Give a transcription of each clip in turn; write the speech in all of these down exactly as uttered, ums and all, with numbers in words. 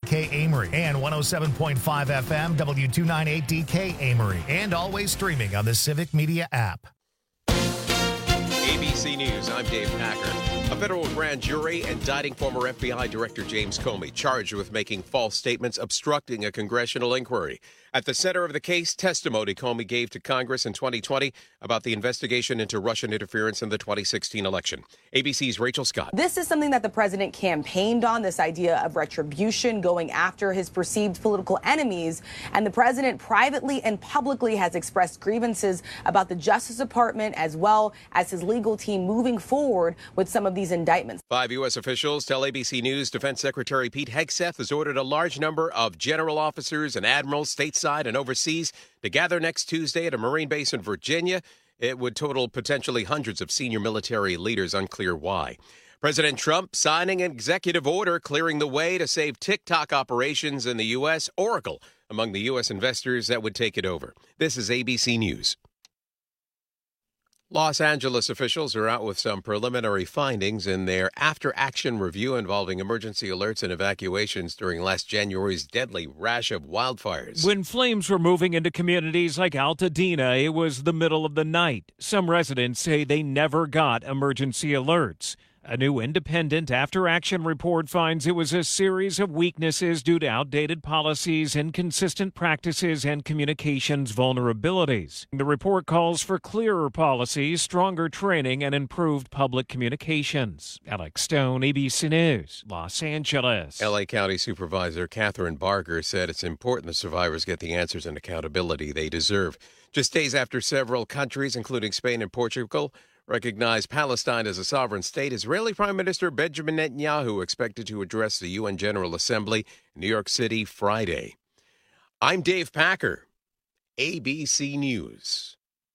K Amory and one oh seven point five F M W two ninety-eight D K Amory, and always streaming on the Civic Media app. A B C News, I'm Dave Packer. A federal grand jury indicting former F B I Director James Comey, charged with making false statements obstructing a congressional inquiry. At the center of the case, testimony Comey gave to Congress in twenty twenty about the investigation into Russian interference in the twenty sixteen election. A B C's Rachel Scott. This is something that the president campaigned on, this idea of retribution, going after his perceived political enemies. And the president privately and publicly has expressed grievances about the Justice Department as well as his legal team moving forward with some of these indictments. Five U S officials tell A B C News Defense Secretary Pete Hegseth has ordered a large number of general officers and admirals stateside and overseas to gather next Tuesday at a Marine base in Virginia. It would total potentially hundreds of senior military leaders, unclear why. President Trump signing an executive order clearing the way to save TikTok operations in the U S. Oracle among the U S investors that would take it over. This is A B C News. Los Angeles officials are out with some preliminary findings in their after-action review involving emergency alerts and evacuations during last January's deadly rash of wildfires. When flames were moving into communities like Altadena, it was the middle of the night. Some residents say they never got emergency alerts. A new independent after-action report finds it was a series of weaknesses due to outdated policies, inconsistent practices, and communications vulnerabilities. The report calls for clearer policies, stronger training, and improved public communications. Alex Stone, A B C News, Los Angeles. L A County Supervisor Catherine Barger said it's important the survivors get the answers and accountability they deserve. Just days after several countries, including Spain and Portugal, recognized Palestine as a sovereign state, Israeli Prime Minister Benjamin Netanyahu expected to address the U N General Assembly in New York City Friday. I'm Dave Packer, A B C News.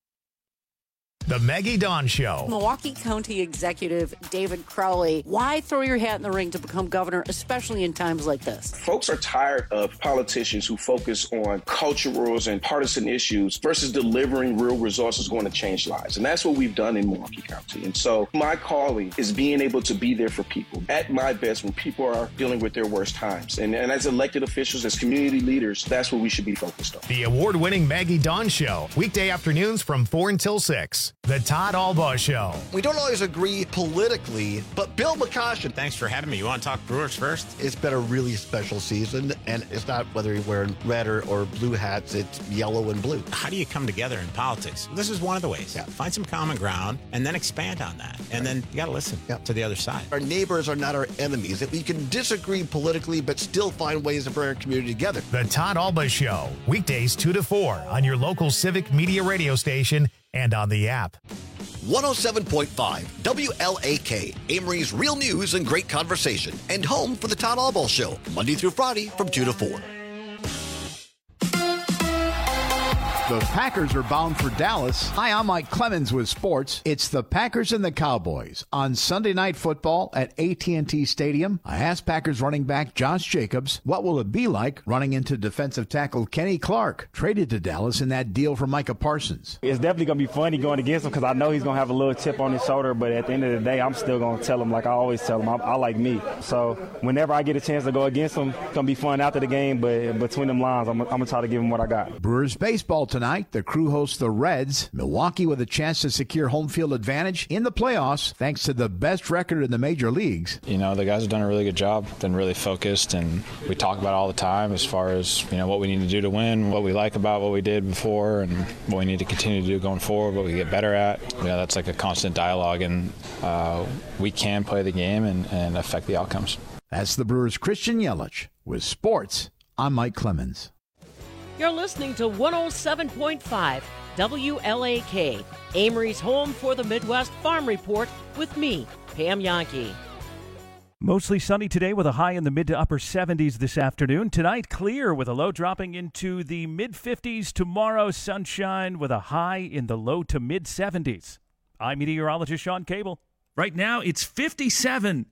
The Maggie Dawn Show. Milwaukee County Executive David Crowley, why throw your hat in the ring to become governor, especially in times like this? Folks are tired of politicians who focus on culturals and partisan issues versus delivering real results is going to change lives. And that's what we've done in Milwaukee County. And so my calling is being able to be there for people at my best when people are dealing with their worst times. And, and as elected officials, as community leaders, that's what we should be focused on. The award-winning Maggie Dawn Show. Weekday afternoons from four until six. The Todd Albaugh Show. We don't always agree politically, but Bill McCoshen. Thanks for having me. You want to talk Brewers first? It's been a really special season, and it's not whether you're wearing red or, or blue hats, it's yellow and blue. How do you come together in politics? This is one of the ways. Yeah. Find some common ground and then expand on that. And right. then you got to listen yeah. to the other side. Our neighbors are not our enemies. That we can disagree politically, but still find ways to bring our community together. The Todd Albaugh Show. Weekdays two to four on your local Civic Media radio station and on the app. one oh seven point five W L A K, Amory's real news and great conversation, and home for the Todd Albaugh Show, Monday through Friday from two to four. The Packers are bound for Dallas. Hi, I'm Mike Clemens with sports. It's the Packers and the Cowboys on Sunday Night Football at A T and T Stadium. I asked Packers running back Josh Jacobs, what will it be like running into defensive tackle Kenny Clark, traded to Dallas in that deal for Micah Parsons. It's definitely going to be funny going against him because I know he's going to have a little chip on his shoulder, but at the end of the day, I'm still going to tell him like I always tell him, I, I like me. So whenever I get a chance to go against him, it's going to be fun after the game, but between them lines, I'm, I'm going to try to give him what I got. Brewers baseball tonight. The Crew hosts the Reds. Milwaukee with a chance to secure home field advantage in the playoffs thanks to the best record in the major leagues. You know, the guys have done a really good job, been really focused, and we talk about it all the time as far as, you know, what we need to do to win, what we like about what we did before, and what we need to continue to do going forward, what we get better at. You know, that's like a constant dialogue, and uh, we can play the game and, and affect the outcomes. That's the Brewers' Christian Yelich. With sports, I'm Mike Clemens. You're listening to one oh seven point five W L A K, Amory's home for the Midwest Farm Report with me, Pam Yonke. Mostly sunny today with a high in the mid to upper seventies this afternoon. Tonight, clear with a low dropping into the mid fifties. Tomorrow, sunshine with a high in the low to mid seventies. I'm meteorologist Sean Cable. Right now, it's fifty-seven.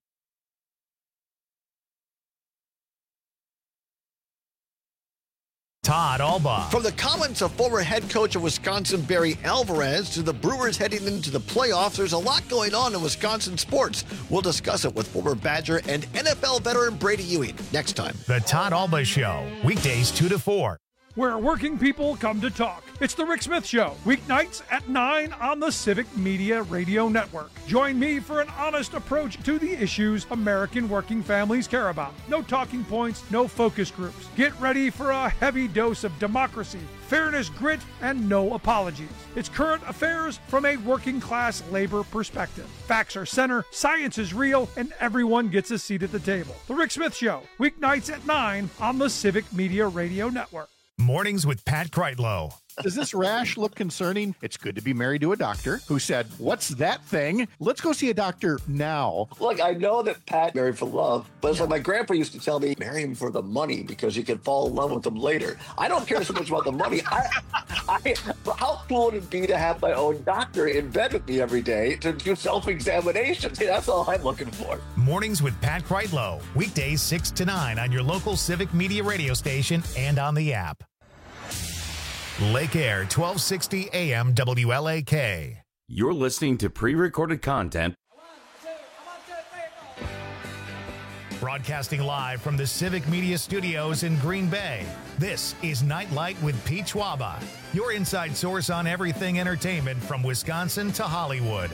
Todd Alba. From the comments of former head coach of Wisconsin, Barry Alvarez, to the Brewers heading into the playoffs, there's a lot going on in Wisconsin sports. We'll discuss it with former Badger and N F L veteran Brady Ewing next time. The Todd Alba Show, weekdays two to four. Where working people come to talk. It's the Rick Smith Show, weeknights at nine on the Civic Media Radio Network. Join me for an honest approach to the issues American working families care about. No talking points, no focus groups. Get ready for a heavy dose of democracy, fairness, grit, and no apologies. It's current affairs from a working class labor perspective. Facts are center, science is real, and everyone gets a seat at the table. The Rick Smith Show, weeknights at nine on the Civic Media Radio Network. Mornings with Pat Kreitlow. Does this rash look concerning? It's good to be married to a doctor who said, "What's that thing? Let's go see a doctor now." Look, I know that Pat married for love, but it's like my grandpa used to tell me, marry him for the money because you can fall in love with him later. I don't care so much about the money. I, I, how cool would it be to have my own doctor in bed with me every day to do self-examinations? That's all I'm looking for. Mornings with Pat Kreitlow. Weekdays six to nine on your local Civic Media radio station and on the app. Lake Air, twelve sixty A M W L A K. You're listening to pre-recorded content. Broadcasting live from the Civic Media Studios in Green Bay, this is Nightlight with Pete Schwaba, your inside source on everything entertainment from Wisconsin to Hollywood.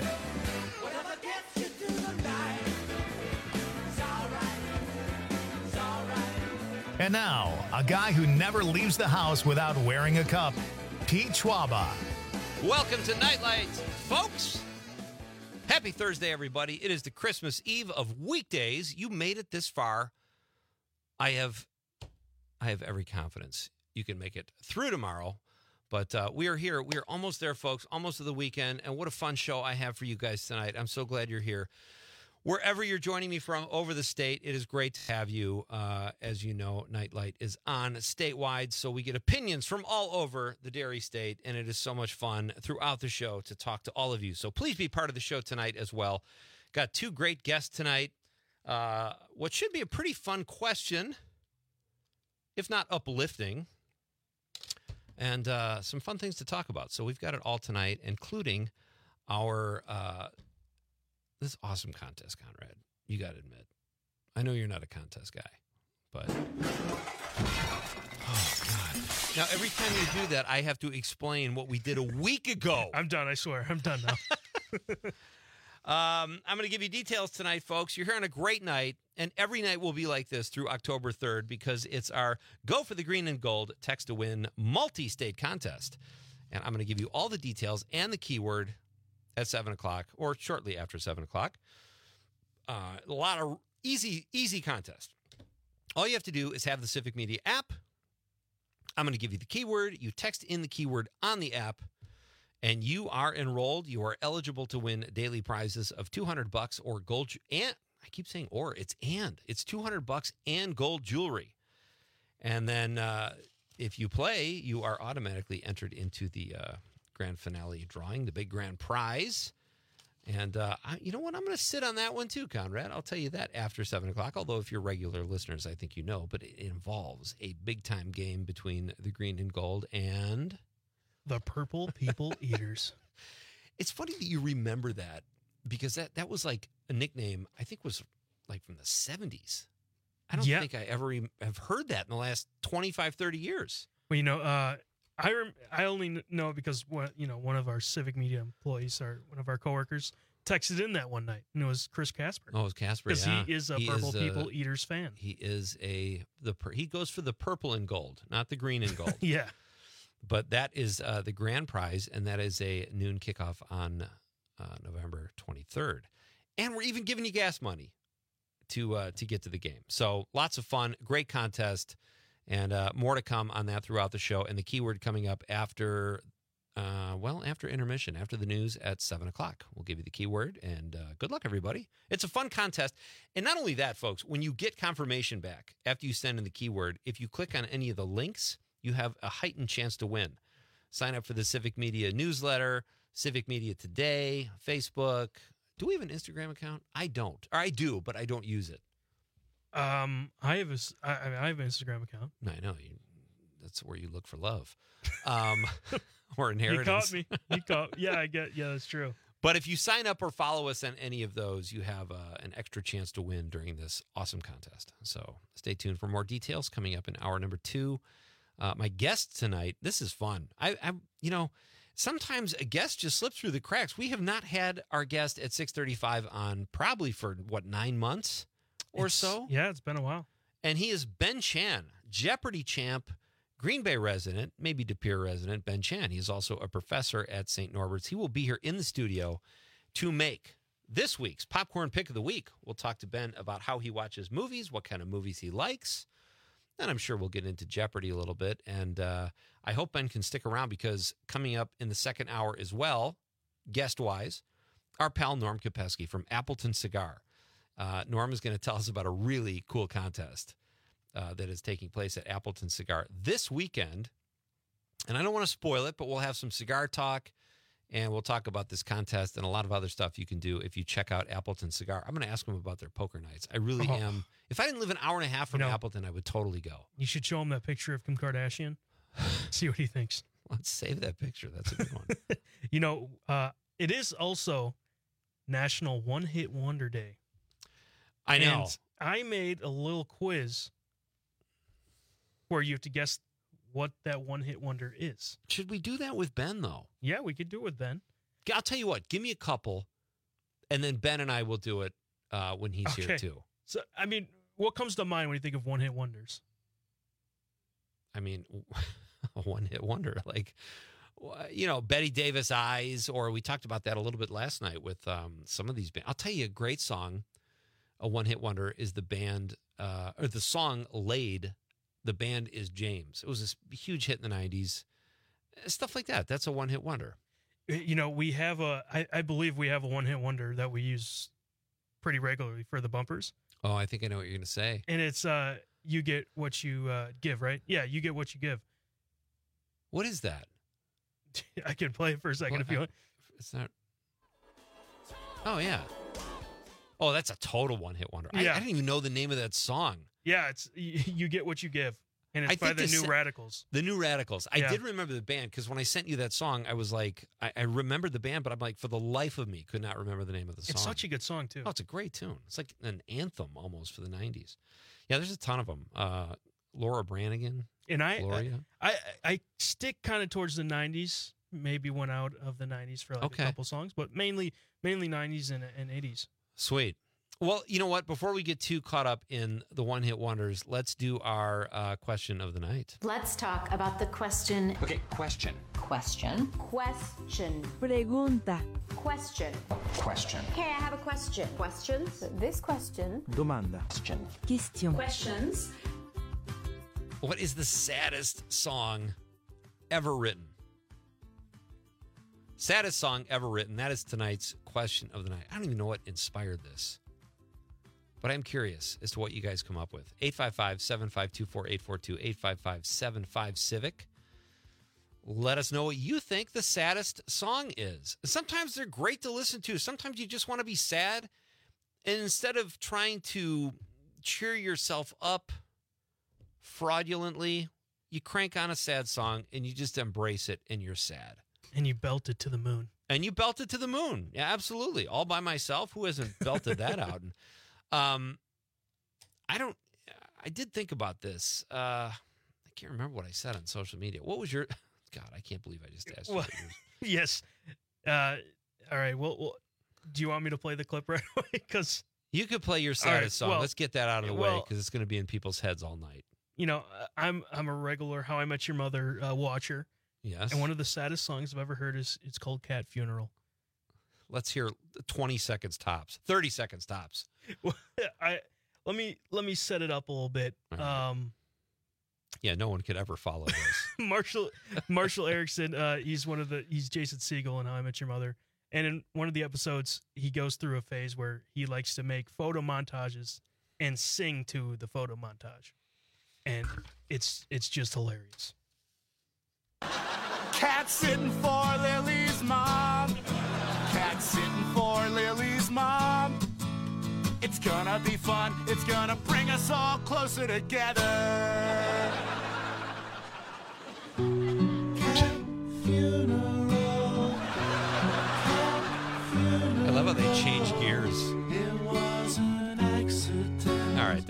And now, a guy who never leaves the house without wearing a cup, Pete Schwaba. Welcome to Nightlight, folks. Happy Thursday, everybody. It is the Christmas Eve of weekdays. You made it this far. I have I have every confidence you can make it through tomorrow. But uh, we are here. We are almost there, folks, almost to the weekend. And what a fun show I have for you guys tonight. I'm so glad you're here. Wherever you're joining me from over the state, it is great to have you. Uh, as you know, Nightlight is on statewide, so we get opinions from all over the Dairy State, and it is so much fun throughout the show to talk to all of you. So please be part of the show tonight as well. Got two great guests tonight. Uh, what should be a pretty fun question, if not uplifting, and uh, some fun things to talk about. So we've got it all tonight, including our... Uh, This awesome contest, Conrad. You got to admit. I know you're not a contest guy, but... Oh, God. Now, every time you do that, I have to explain what we did a week ago. I'm done, I swear. I'm done now. um, I'm going to give you details tonight, folks. You're here on a great night, and every night will be like this through October third because it's our Go for the Green and Gold Text to Win multi-state contest. And I'm going to give you all the details and the keyword at seven o'clock or shortly after seven o'clock. Uh, a lot of easy, easy contest. All you have to do is have the Civic Media app. I'm going to give you the keyword. You text in the keyword on the app, and you are enrolled. You are eligible to win daily prizes of two hundred bucks or gold. And I keep saying or, it's and. It's two hundred bucks and gold jewelry. And then uh, if you play, you are automatically entered into the... Uh, grand finale drawing, the big grand prize. And uh, I, you know what? I'm going to sit on that one too, Conrad. I'll tell you that after seven o'clock, although if you're regular listeners, I think you know, but it involves a big-time game between the Green and Gold and... the Purple People Eaters. It's funny that you remember that because that, that was like a nickname, I think was like from the seventies. I don't yeah. think I ever even have heard that in the last twenty-five, thirty years. Well, you know, uh, I rem- I only know because one, you know, one of our Civic Media employees, or one of our coworkers, texted in that one night, and it was Chris Casper. Oh, it was Casper, because yeah. he is a he Purple is a, People Eaters fan. He is a the he goes for the purple and gold, not the green and gold. Yeah, but that is uh, the grand prize, and that is a noon kickoff on uh, November twenty-third, and we're even giving you gas money to uh, to get to the game. So lots of fun, great contest. And uh, more to come on that throughout the show. And the keyword coming up after, uh, well, after intermission, after the news at seven o'clock. We'll give you the keyword. And uh, good luck, everybody. It's a fun contest. And not only that, folks, when you get confirmation back after you send in the keyword, if you click on any of the links, you have a heightened chance to win. Sign up for the Civic Media newsletter, Civic Media Today, Facebook. Do we have an Instagram account? I don't. Or I do, but I don't use it. Um, I have a, I, I have an Instagram account. I know. You, that's where you look for love, um, or You inheritance. caught me. You caught. Yeah, I get. Yeah, that's true. But if you sign up or follow us on any of those, you have uh, an extra chance to win during this awesome contest. So stay tuned for more details coming up in hour number two. Uh, my guest tonight, this is fun. I, I, you know, sometimes a guest just slips through the cracks. We have not had our guest at six thirty-five on probably for, what, nine months or It's- so? Yeah, it's been a while. And he is Ben Chan, Jeopardy champ, Green Bay resident, maybe De Pere resident, Ben Chan. He is also a professor at Saint Norbert's. He will be here in the studio to make this week's Popcorn Pick of the Week. We'll talk to Ben about how he watches movies, what kind of movies he likes. And I'm sure we'll get into Jeopardy a little bit. And uh, I hope Ben can stick around because coming up in the second hour as well, guest-wise, our pal Norm Kopesky from Appleton Cigar. Uh, Norm is going to tell us about a really cool contest Uh, that is taking place at Appleton Cigar this weekend. And I don't want to spoil it, but we'll have some cigar talk, and we'll talk about this contest and a lot of other stuff you can do if you check out Appleton Cigar. I'm going to ask them about their poker nights. I really Oh. am. If I didn't live an hour and a half from You know- Appleton, I would totally go. You should show him that picture of Kim Kardashian. See what he thinks. Let's save that picture. That's a good one. You know, uh, it is also National One Hit Wonder Day. I know. And I made a little quiz where you have to guess what that one hit wonder is. Should we do that with Ben, though? Yeah, we could do it with Ben. I'll tell you what. Give me a couple, and then Ben and I will do it uh, when he's here, Okay. too. So, I mean, what comes to mind when you think of one hit wonders? I mean, a one-hit wonder. Like, you know, Betty Davis Eyes, or we talked about that a little bit last night with um, some of these bands. I'll tell you a great song, a one-hit wonder, is the band, uh, or the song Laid. The band is James. It was a huge hit in the nineties. Stuff like that. That's a one-hit wonder. You know, we have a, I, I believe we have a one hit wonder that we use pretty regularly for the bumpers. Oh, I think I know what you're going to say. And it's, uh, you get what you uh, give, right? Yeah, you get what you give. What is that? I can play it for a second Well, if you I- want. It's not. Oh, yeah. Oh, that's a total one-hit wonder. I, Yeah. I didn't even know the name of that song. Yeah, it's you, you get what you give. And it's I by think the the New se- Radicals. The New Radicals. I Yeah. did remember the band because when I sent you that song, I was like, I, I remembered the band, but I'm like, for the life of me, could not remember the name of the song. It's such a good song, too. Oh, it's a great tune. It's like an anthem almost for the nineties. Yeah, there's a ton of them. Uh, Laura Branigan, And I, Gloria. I, I, I stick kind of towards the nineties. Maybe one out of the nineties for like Okay. a couple songs, but mainly mainly nineties and, and eighties. Sweet. Well, you know what? Before we get too caught up in the one-hit wonders, let's do our uh, question of the night. Let's talk about the question. Okay, question. Question. Question. Pregunta. Question. Question. Hey, I have a question. Questions? This question. Domanda. Question. Question. Questions. What is the saddest song ever written? Saddest song ever written. That is tonight's question of the night. I don't even know what inspired this, but I'm curious as to what you guys come up with. eight five five, seven five two, four eight four two, eight five five, seven five, Civic. Let us know what you think the saddest song is. Sometimes they're great to listen to. Sometimes you just want to be sad. And instead of trying to cheer yourself up fraudulently, you crank on a sad song and you just embrace it and you're sad. And you belt it to the moon. And you belt it to the moon. Yeah, absolutely. All by myself. Who hasn't belted that out? And, um, I don't, I did think about this. Uh, I can't remember what I said on social media. What was your, God, I can't believe I just asked you. Well, what yours- yes. Uh, all right. Well, well, do you want me to play the clip right away? Because You could play your All right, saddest song. well- Let's get that out of the way well- because it's going to be in people's heads all night. you know, I'm I'm a regular How I Met Your Mother uh, watcher. Yes. And one of the saddest songs I've ever heard is it's called Cat Funeral. Let's hear twenty seconds tops, thirty seconds tops. Well, I let me let me set it up a little bit. Um, Yeah, no one could ever follow this. Marshall Marshall Erickson, uh, he's one of the he's Jason Segel in How I Met Your Mother, and in one of the episodes, he goes through a phase where he likes to make photo montages and sing to the photo montage, and it's it's just hilarious. Cat sitting for Lily's mom. Cat sitting for Lily's mom. It's gonna be fun. It's gonna bring us all closer together.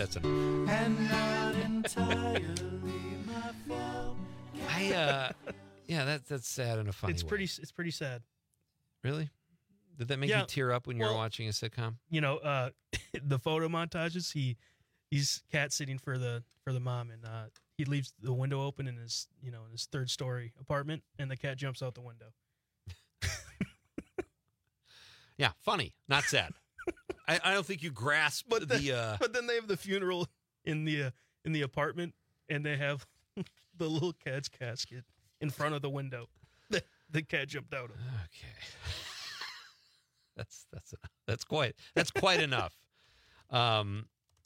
that's enough. And not entirely my fault. I uh, yeah, that that's sad in a funny It's way. pretty. It's pretty sad. Really? Did that make Yeah, you tear up when you well, were watching a sitcom? You know, uh, the photo montages. He he's cat sitting for the for the mom, and uh, he leaves the window open in his you know in his third story apartment, and the cat jumps out the window. Yeah, funny, not sad. I, I don't think you grasp But then, the. Uh, but then they have the funeral in the uh, in the apartment, and they have the little cat's casket in front of the window. The, the cat jumped out of. Okay, that's that's that's quite that's quite enough. Um,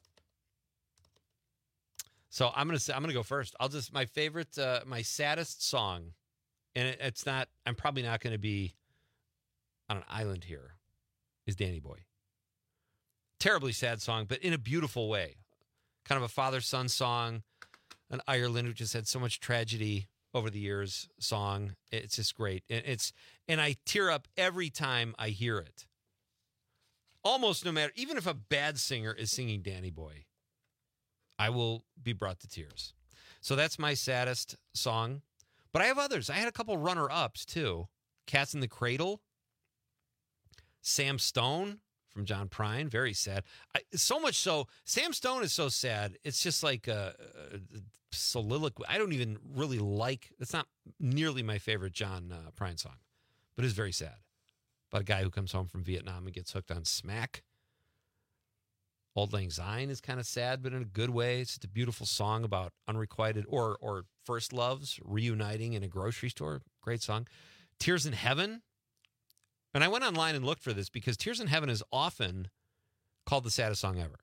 so I'm gonna say I'm gonna go first. I'll just my favorite, uh, my saddest song, and it, it's not. I'm probably not going to be on an island here. Is Danny Boy. Terribly sad song, but in a beautiful way. Kind of a father-son song. An Ireland who just had so much tragedy over the years song. It's just great. And it's and I tear up every time I hear it. Almost no matter, even if a bad singer is singing Danny Boy, I will be brought to tears. So that's my saddest song. But I have others. I had a couple runner-ups too. Cats in the Cradle. Sam Stone from John Prine, very sad. I, so much so, Sam Stone is so sad. It's just like a, a soliloquy. I don't even really like. It's not nearly my favorite John uh, Prine song, but it's very sad. About a guy who comes home from Vietnam and gets hooked on smack. Auld Lang Syne is kind of sad, but in a good way. It's just a beautiful song about unrequited or or first loves reuniting in a grocery store. Great song. Tears in Heaven. And I went online and looked for this because Tears in Heaven is often called the saddest song ever.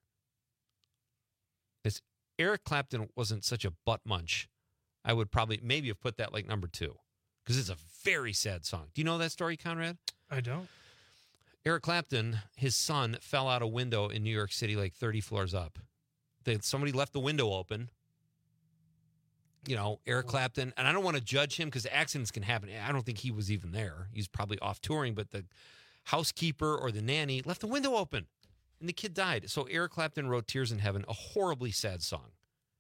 If Eric Clapton wasn't such a butt munch, I would probably maybe have put that like number two because it's a very sad song. Do you know that story, Conrad? I don't. Eric Clapton, his son fell out a window in New York City like thirty floors up. They, somebody left the window open. You know, Eric Clapton, and I don't want to judge him because accidents can happen. I don't think he was even there. He's probably off touring, but the housekeeper or the nanny left the window open, and the kid died. So Eric Clapton wrote Tears in Heaven, a horribly sad song,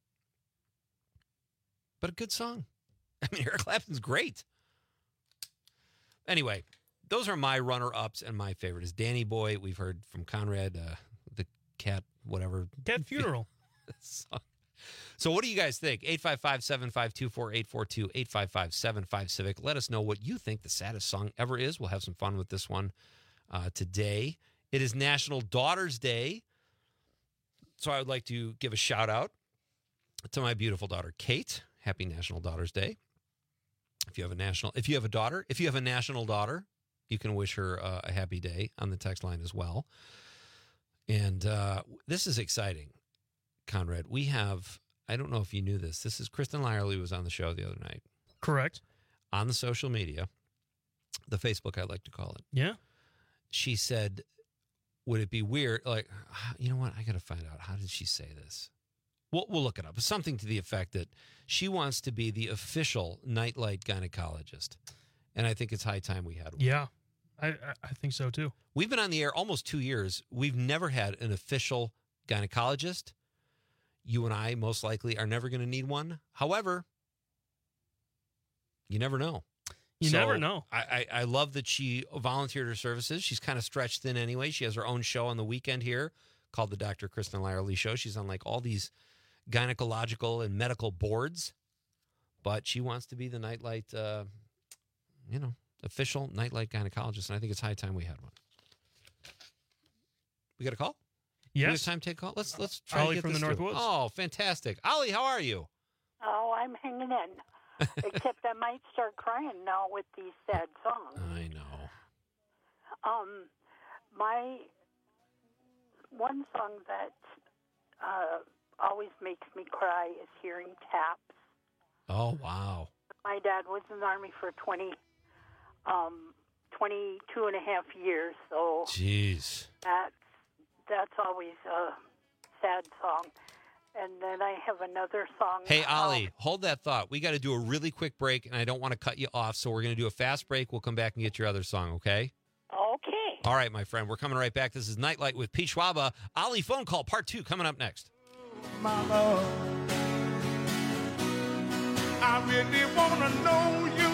but a good song. I mean, Eric Clapton's great. Anyway, those are my runner-ups, and my favorite is Danny Boy. We've heard from Conrad, uh, the cat, whatever. Cat funeral. song. So what do you guys think? eight five five, seven five two, four eight four two, eight five five, seven five Civic. Let us know what you think the saddest song ever is. We'll have some fun with this one uh, today. It is National Daughters Day. So I would like to give a shout out to my beautiful daughter, Kate. Happy National Daughters Day. If you have a national, if you have a daughter, if you have a national daughter, you can wish her uh, a happy day on the text line as well. And uh, this is exciting, Conrad. We have, I don't know if you knew this. This is Kristen Lyerly was on the show the other night. Correct. On the social media, the Facebook, I like to call it. Yeah. She said, would it be weird? Like, you know what? I got to find out. How did she say this? We'll, we'll look it up. It's something to the effect that she wants to be the official Nightlight gynecologist. And I think it's high time we had one. Yeah, I, I think so too. We've been on the air almost two years. We've never had an official gynecologist. You and I most likely are never going to need one. However, you never know. You So, never know. I, I, I love that she volunteered her services. She's kind of stretched thin anyway. She has her own show on the weekend here called the Doctor Kristen Lyerly Show. She's on like all these gynecological and medical boards, but she wants to be the Nightlight, uh, you know, official Nightlight gynecologist, and I think it's high time we had one. We got a call? Yes. Do we have time to take a call? Let's let's try Ollie to get from this the through. Northwoods. Oh, fantastic. Ollie, how are you? Oh, I'm hanging in. Except I might start crying now with these sad songs. I know. Um, my one song that uh, always makes me cry is hearing Taps. Oh, wow. My dad was in the Army for twenty, um, twenty-two and a half years, so Jeez. that's, that's always a sad song. And then I have another song. Hey, um, Ollie, hold that thought. We got to do a really quick break, and I don't want to cut you off, so we're going to do a fast break. We'll come back and get your other song, okay? Okay. All right, my friend. We're coming right back. This is Nightlight with Pete Schwaba. Ollie phone call part two coming up next. My love, I really wanna know you.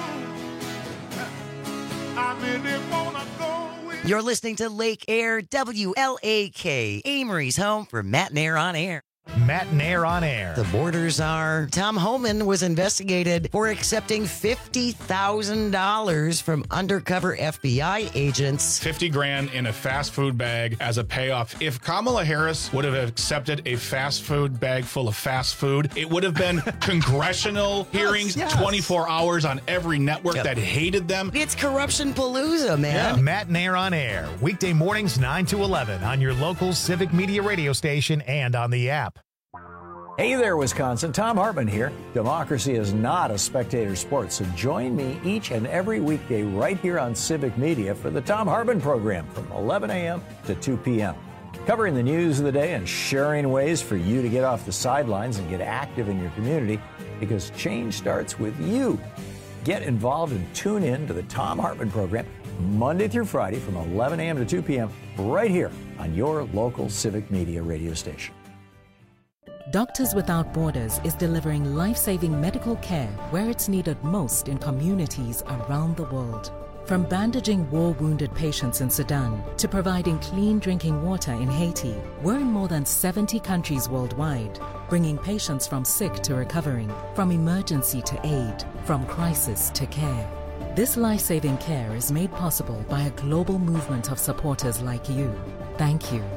I really wanna go with You're listening to Lake Air W L A K, Amory's home for Matt and Air on Air. Matt and Air on Air. The borders are Tom Homan was investigated for accepting fifty thousand dollars from undercover F B I agents. fifty grand in a fast food bag as a payoff. If Kamala Harris would have accepted a fast food bag full of fast food, it would have been congressional hearings, yes. twenty-four hours on every network Yep. that hated them. It's corruption palooza, man. Yeah. Matt and Air on Air. Weekday mornings nine to eleven on your local Civic Media radio station and on the app. Hey there, Wisconsin. Tom Hartman here. Democracy is not a spectator sport, so join me each and every weekday right here on Civic Media for the Tom Hartman program from eleven a.m. to two p.m. Covering the news of the day and sharing ways for you to get off the sidelines and get active in your community, because change starts with you. Get involved and tune in to the Tom Hartman program Monday through Friday from eleven a.m. to two p.m. right here on your local Civic Media radio station. Doctors Without Borders is delivering life-saving medical care where it's needed most in communities around the world. From bandaging war-wounded patients in Sudan to providing clean drinking water in Haiti, we're in more than seventy countries worldwide, bringing patients from sick to recovering, from emergency to aid, from crisis to care. This life-saving care is made possible by a global movement of supporters like you. Thank you.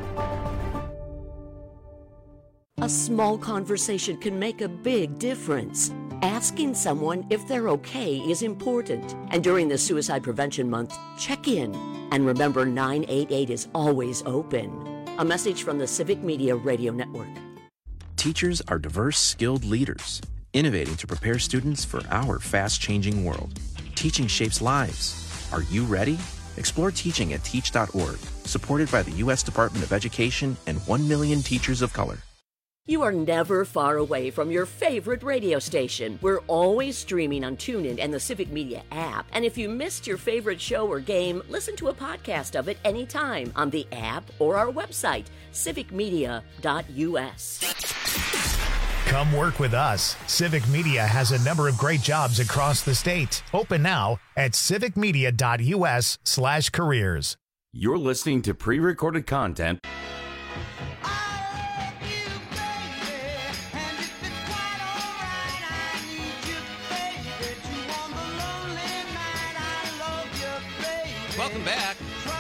A small conversation can make a big difference. Asking someone if they're okay is important. And during the Suicide Prevention Month, check in. And remember, nine eight eight is always open. A message from the Civic Media Radio Network. Teachers are diverse, skilled leaders, innovating to prepare students for our fast-changing world. Teaching shapes lives. Are you ready? Explore teaching at teach dot org, supported by the U S Department of Education and one million teachers of color. You are never far away from your favorite radio station. We're always streaming on TuneIn and the Civic Media app. And if you missed your favorite show or game, listen to a podcast of it anytime on the app or our website, civic media dot u s. Come work with us. Civic Media has a number of great jobs across the state. Open now at civic media dot u s slash careers. You're listening to pre-recorded content. Welcome back.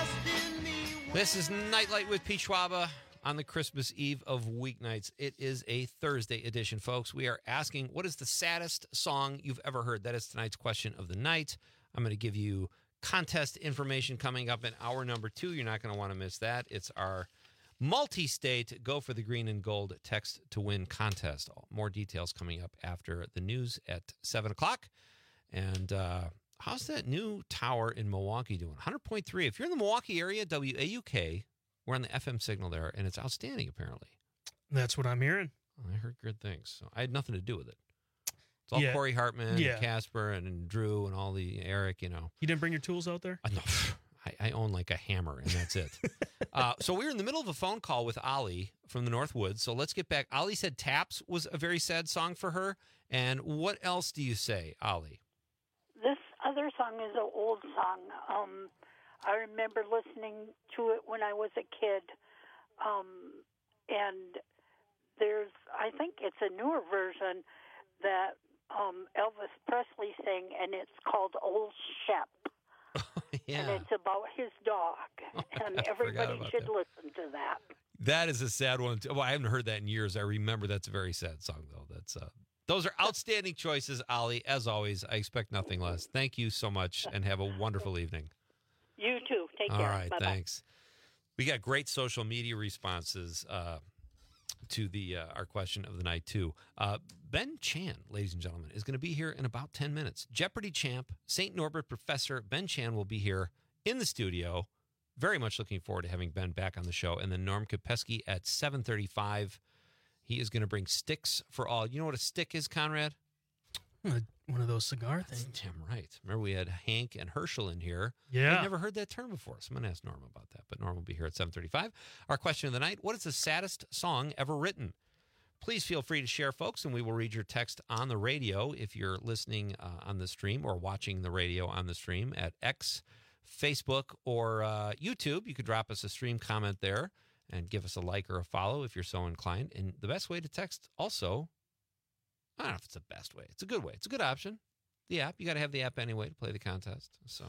This is Nightlight with Pete Schwaba on the Christmas Eve of weeknights. It is a Thursday edition, folks. We are asking, what is the saddest song you've ever heard? That is tonight's question of the night. I'm going to give you contest information coming up in hour number two. You're not going to want to miss that. It's our multi-state Go for the Green and Gold Text to Win contest. More details coming up after the news at seven o'clock. And, uh, how's that new tower in Milwaukee doing? one hundred point three. If you're in the Milwaukee area, W A U K, we're on the F M signal there, and it's outstanding, apparently. That's what I'm hearing. I heard good things. So I had nothing to do with it. It's all Yeah. Corey Hartman, Yeah. and Casper, and Drew, and all the Eric, you know. You didn't bring your tools out there? Uh, no, I, I own like a hammer, and that's it. uh, so we were in the middle of a phone call with Ollie from the North Woods. So let's get back. Ollie said Taps was a very sad song for her. And what else do you say, Ollie? This other song is an old song. Um, I remember listening to it when I was a kid. Um, and there's, I think it's a newer version that um, Elvis Presley sang, and it's called Old Shep. Yeah. And it's about his dog. And I forgot everybody about should that. listen to that. That is a sad one. Too. Well, I haven't heard that in years. I remember that's a very sad song, though. That's uh, those are outstanding choices, Ollie. As always, I expect nothing less. Thank you so much, and have a wonderful evening. You too. Take All care. right, Bye-bye. thanks. We got great social media responses uh, to the uh, our question of the night too. Uh, Ben Chan, ladies and gentlemen, is going to be here in about ten minutes. Jeopardy champ, Saint Norbert professor Ben Chan will be here in the studio. Very much looking forward to having Ben back on the show. And then Norm Kopesky at seven thirty-five. He is going to bring sticks for all. You know what a stick is, Conrad? One of those cigar things. Damn right. Remember we had Hank and Herschel in here. Yeah. I'd never heard that term before, so I'm going to ask Norm about that. But Norm will be here at seven thirty-five. Our question of the night, what is the saddest song ever written? Please feel free to share, folks, and we will read your text on the radio if you're listening uh, on the stream or watching the radio on the stream at X, Facebook, or uh, YouTube. You could drop us a stream comment there and give us a like or a follow if you're so inclined. And the best way to text also, I don't know if it's the best way. It's a good way. It's a good option. The app. You got to have the app anyway to play the contest. So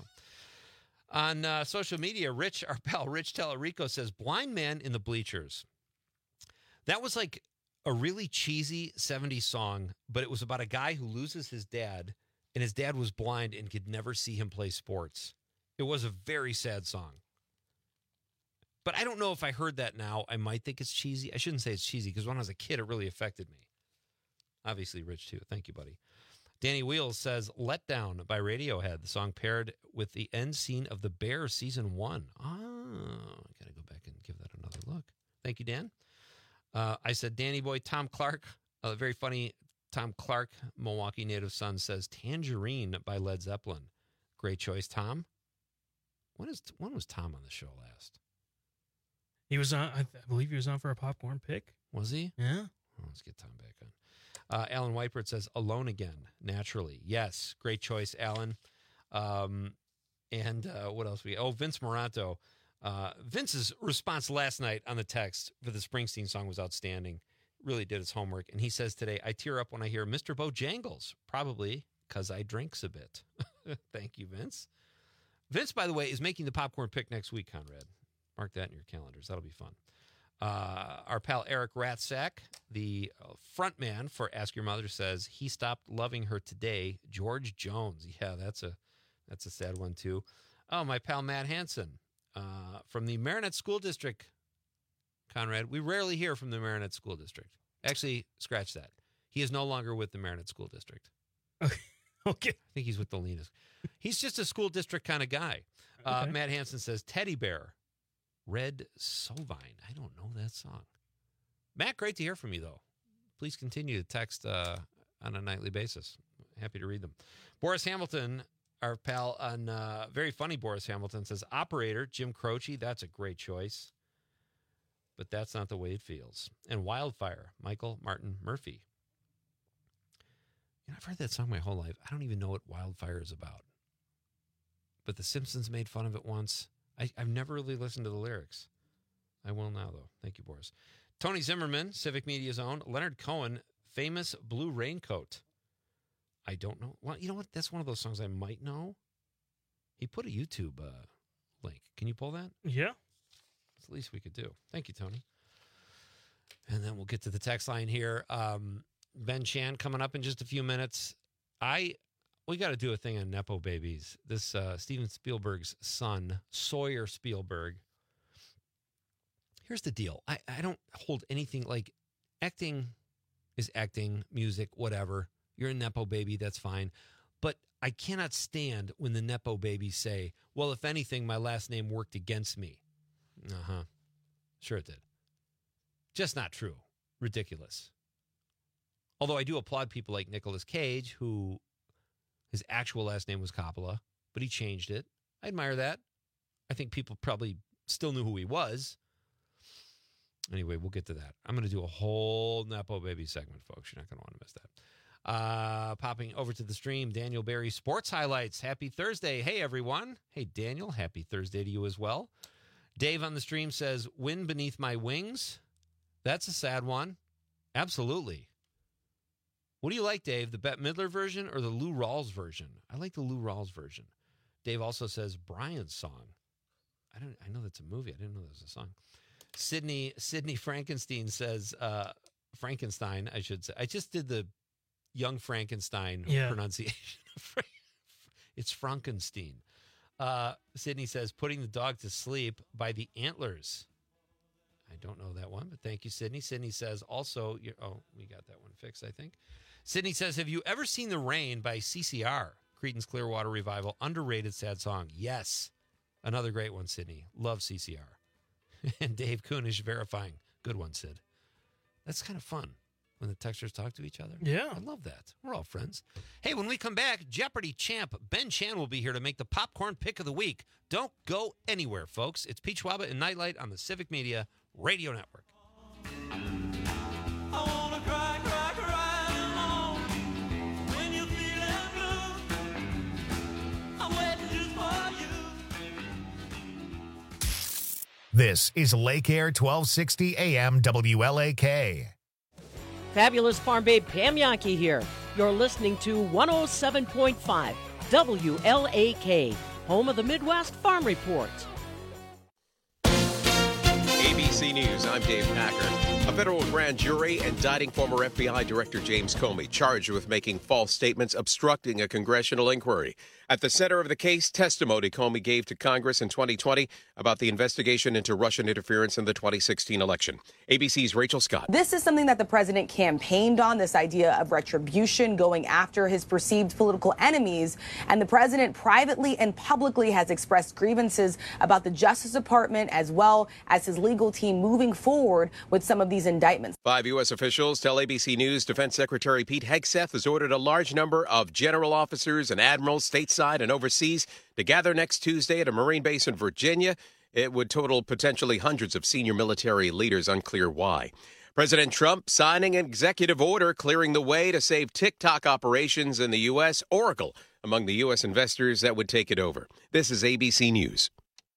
on uh, social media, Rich, our pal Rich Tellerico says, Blind Man in the Bleachers. That was like a really cheesy seventies song, but it was about a guy who loses his dad, and his dad was blind and could never see him play sports. It was a very sad song. But I don't know if I heard that now, I might think it's cheesy. I shouldn't say it's cheesy, because when I was a kid, it really affected me. Obviously, Rich, too. Thank you, buddy. Danny Wheels says, Let Down by Radiohead, the song paired with the end scene of The Bear Season one. Oh, I got to go back and give that another look. Thank you, Dan. Uh, I said, Danny boy, Tom Clark, a very funny Tom Clark, Milwaukee native son, says Tangerine by Led Zeppelin. Great choice, Tom. When is when was Tom on the show last? He was on, I, th- I believe he was on for a popcorn pick. Was he? Yeah. Oh, let's get Tom back on. Uh, Alan Whitebird says, Alone Again, Naturally. Yes, great choice, Alan. Um, and uh, what else we Oh, Vince Moranto. Uh, Vince's response last night on the text for the Springsteen song was outstanding. Really did his homework. And he says today, I tear up when I hear Mister Bojangles, probably because I drinks a bit. Thank you, Vince. Vince, by the way, is making the popcorn pick next week, Conrad. Mark that in your calendars. That'll be fun. Uh, our pal Eric Ratzak, the front man for Ask Your Mother, says he stopped loving her today. George Jones. Yeah, that's a that's a sad one, too. Oh, my pal Matt Hansen. Uh, from the Marinette School District, Conrad. We rarely hear from the Marinette School District. Actually, scratch that. He is no longer with the Marinette School District. Okay. okay. I think he's with the Lenas. He's just a school district kind of guy. Uh, Okay. Matt Hansen says, Teddy Bear, Red Sovine. I don't know that song. Matt, great to hear from you, though. Please continue to text uh, on a nightly basis. Happy to read them. Boris Hamilton, our pal on uh, very funny Boris Hamilton, says, Operator, Jim Croce, that's a great choice. But that's not the way it feels. And Wildfire, Michael Martin Murphy. You know, I've heard that song my whole life. I don't even know what Wildfire is about. But The Simpsons made fun of it once. I, I've never really listened to the lyrics. I will now, though. Thank you, Boris. Tony Zimmerman, Civic Media's own. Leonard Cohen, Famous Blue Raincoat. I don't know. Well, you know what? That's one of those songs I might know. He put a YouTube uh, link. Can you pull that? Yeah. It's the least we could do. Thank you, Tony. And then we'll get to the text line here. Um, Ben Chan coming up in just a few minutes. I we got to do a thing on Nepo babies. This uh, Steven Spielberg's son, Sawyer Spielberg. Here's the deal. I, I don't hold anything like acting is acting, music, whatever. You're a Nepo baby, that's fine. But I cannot stand when the Nepo babies say, well, if anything, my last name worked against me. Uh-huh. Sure it did. Just not true. Ridiculous. Although I do applaud people like Nicolas Cage, who his actual last name was Coppola, but he changed it. I admire that. I think people probably still knew who he was. Anyway, we'll get to that. I'm going to do a whole Nepo Baby segment, folks. You're not going to want to miss that. Uh, popping over to the stream, Daniel Berry Sports Highlights. Happy Thursday. Hey, everyone. Hey, Daniel. Happy Thursday to you as well. Dave on the stream says, Wind Beneath My Wings. That's a sad one. Absolutely. What do you like, Dave? The Bette Midler version or the Lou Rawls version? I like the Lou Rawls version. Dave also says Brian's song. I don't. I know that's a movie. I didn't know that was a song. Sydney Sydney Frankenstein says uh, Frankenstein. I should say. I just did the Young Frankenstein Yeah. pronunciation. It's Frankenstein. Uh, Sydney says Putting the Dog to Sleep by the Antlers. I don't know that one, but thank you, Sydney. Sydney says also, you're, oh, we got that one fixed, I think. Sydney says, have you ever seen The Rain by C C R? Creedence Clearwater Revival. Underrated sad song. Yes. Another great one, Sydney. Love C C R. And Dave Kunish verifying. Good one, Sid. That's kind of fun when the texters talk to each other. Yeah. I love that. We're all friends. Hey, when we come back, Jeopardy champ Ben Chan will be here to make the popcorn pick of the week. Don't go anywhere, folks. It's Pete Schwaba and Nightlight on the Civic Media Radio Network. I wanna go This is Lake Air twelve sixty A M W L A K. Fabulous Farm Babe Pam Yankee here. You're listening to one oh seven point five W L A K, home of the Midwest Farm Report. A B C News, I'm Dave Packer. A federal grand jury indicting former F B I Director James Comey, charged with making false statements obstructing a congressional inquiry. At the center of the case, testimony Comey gave to Congress in twenty twenty about the investigation into Russian interference in the twenty sixteen election. A B C's Rachel Scott. This is something that the president campaigned on, this idea of retribution, going after his perceived political enemies. And the president privately and publicly has expressed grievances about the Justice Department as well as his legal team moving forward with some of these indictments. Five U S officials tell A B C News Defense Secretary Pete Hegseth has ordered a large number of general officers and admirals stateside and overseas to gather next Tuesday at a Marine base in Virginia. It would total potentially hundreds of senior military leaders, unclear why. President Trump signing an executive order clearing the way to save TikTok operations in the U S. Oracle among the U S investors that would take it over. This is A B C News.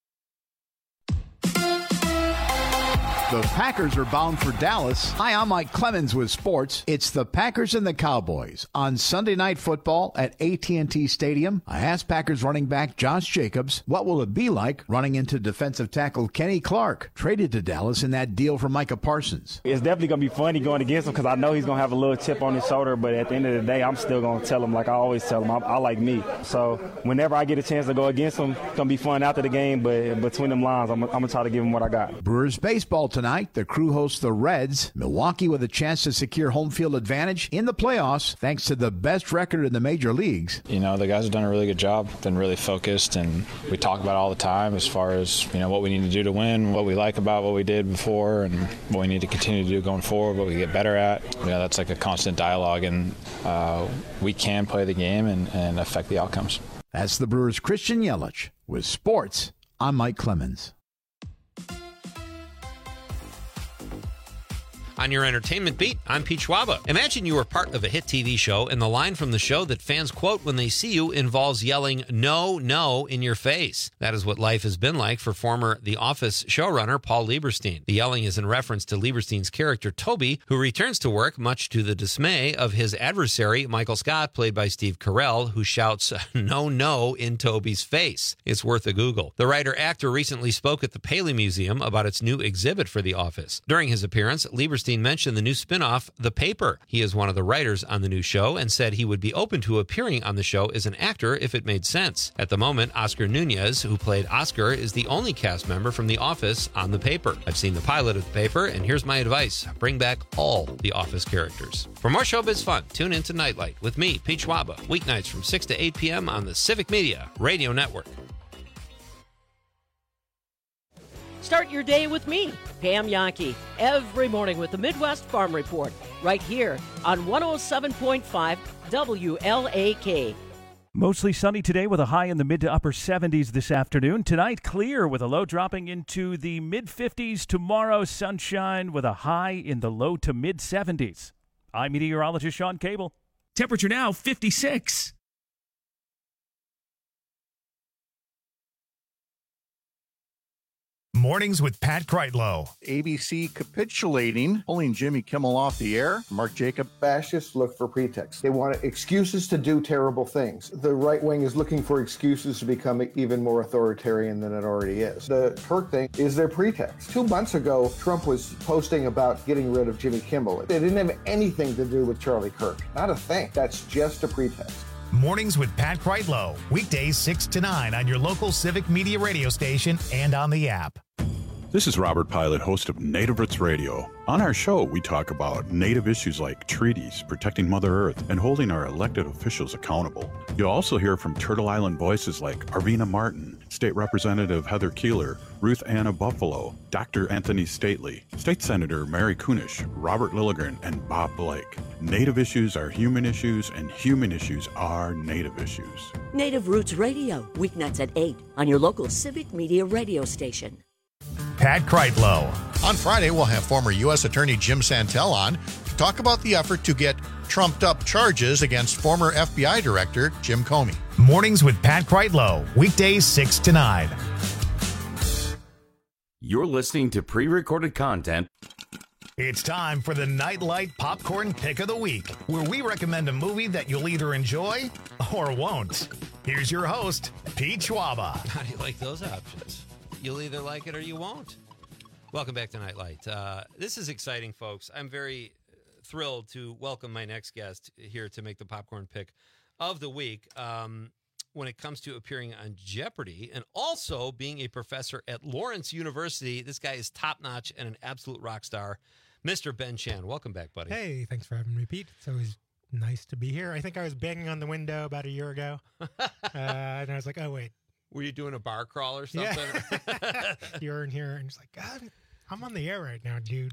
The Packers are bound for Dallas. Hi, I'm Mike Clemens with sports. It's the Packers and the Cowboys on Sunday Night Football at A T and T Stadium. I asked Packers running back Josh Jacobs, what will it be like running into defensive tackle Kenny Clark, traded to Dallas in that deal for Micah Parsons? It's definitely going to be funny going against him because I know he's going to have a little chip on his shoulder, but at the end of the day, I'm still going to tell him like I always tell him, I, I like me. So whenever I get a chance to go against him, it's going to be fun after the game, but between them lines, I'm, I'm going to try to give him what I got. Brewers baseball tonight. The Crew hosts the Reds. Milwaukee with a chance to secure home field advantage in the playoffs thanks to the best record in the major leagues. You know, the guys have done a really good job, been really focused, and we talk about it all the time as far as, you know, what we need to do to win, what we like about what we did before, and what we need to continue to do going forward, what we get better at. You know, that's like a constant dialogue, and uh, we can play the game and, and affect the outcomes. That's the Brewers' Christian Yelich. With sports, I'm Mike Clemens. On your entertainment beat, I'm Pete Schwaba. Imagine you were part of a hit T V show and the line from the show that fans quote when they see you involves yelling, "No, no," in your face. That is what life has been like for former The Office showrunner Paul Lieberstein. The yelling is in reference to Lieberstein's character Toby, who returns to work much to the dismay of his adversary, Michael Scott, played by Steve Carell, who shouts, "No, no," in Toby's face. It's worth a Google. The writer-actor recently spoke at the Paley Museum about its new exhibit for The Office. During his appearance, Lieberstein mentioned the new spinoff, The Paper. He is one of the writers on the new show and said he would be open to appearing on the show as an actor if it made sense. At the moment, Oscar Nunez, who played Oscar, is the only cast member from The Office on The Paper. I've seen the pilot of The Paper, and here's my advice. Bring back all The Office characters. For more showbiz fun, tune in to Nightlight with me, Pete Schwaba, weeknights from six to eight p.m. on the Civic Media Radio Network. Start your day with me, Pam Yankee, every morning with the Midwest Farm Report, right here on one oh seven point five W L A K. Mostly sunny today with a high in the mid to upper seventies this afternoon. Tonight, clear with a low dropping into the mid fifties. Tomorrow, sunshine with a high in the low to mid seventies. I'm meteorologist Sean Cable. Temperature now fifty-six. Mornings with Pat Kreitlow. A B C capitulating, pulling Jimmy Kimmel off the air. Mark Jacob. Fascists look for pretexts. They want excuses to do terrible things. The right wing is looking for excuses to become even more authoritarian than it already is. The Kirk thing is their pretext. Two months ago, Trump was posting about getting rid of Jimmy Kimmel. It didn't have anything to do with Charlie Kirk. Not a thing. That's just a pretext. Mornings with Pat Kreitlow. Weekdays six to nine on your local Civic Media radio station and on the app. This is Robert Pilot, host of Native Roots Radio. On our show, we talk about Native issues like treaties, protecting Mother Earth, and holding our elected officials accountable. You'll also hear from Turtle Island voices like Arvina Martin, State Representative Heather Keeler, Ruth Anna Buffalo, Doctor Anthony Stately, State Senator Mary Kunish, Robert Lilligren, and Bob Blake. Native issues are human issues, and human issues are Native issues. Native Roots Radio, weeknights at eight on your local Civic Media radio station. Pat Kreitlow. On Friday, we'll have former U S Attorney Jim Santel on to talk about the effort to get trumped-up charges against former F B I Director Jim Comey. Mornings with Pat Kreitlow. Weekdays six to nine. You're listening to pre-recorded content. It's time for the Nightlight Popcorn Pick of the Week, where we recommend a movie that you'll either enjoy or won't. Here's your host, Pete Schwaba. How do you like those options? You'll either like it or you won't. Welcome back to Nightlight. Uh, this is exciting, folks. I'm very thrilled to welcome my next guest here to make the popcorn pick of the week. Um, when it comes to appearing on Jeopardy and also being a professor at Lawrence University, this guy is top-notch and an absolute rock star. Mister Ben Chan, welcome back, buddy. Hey, thanks for having me, Pete. It's always nice to be here. I think I was banging on the window about a year ago, uh, and I was like, oh, wait. Were you doing a bar crawl or something? Yeah. You're in here, and it's like, God, I'm on the air right now, dude.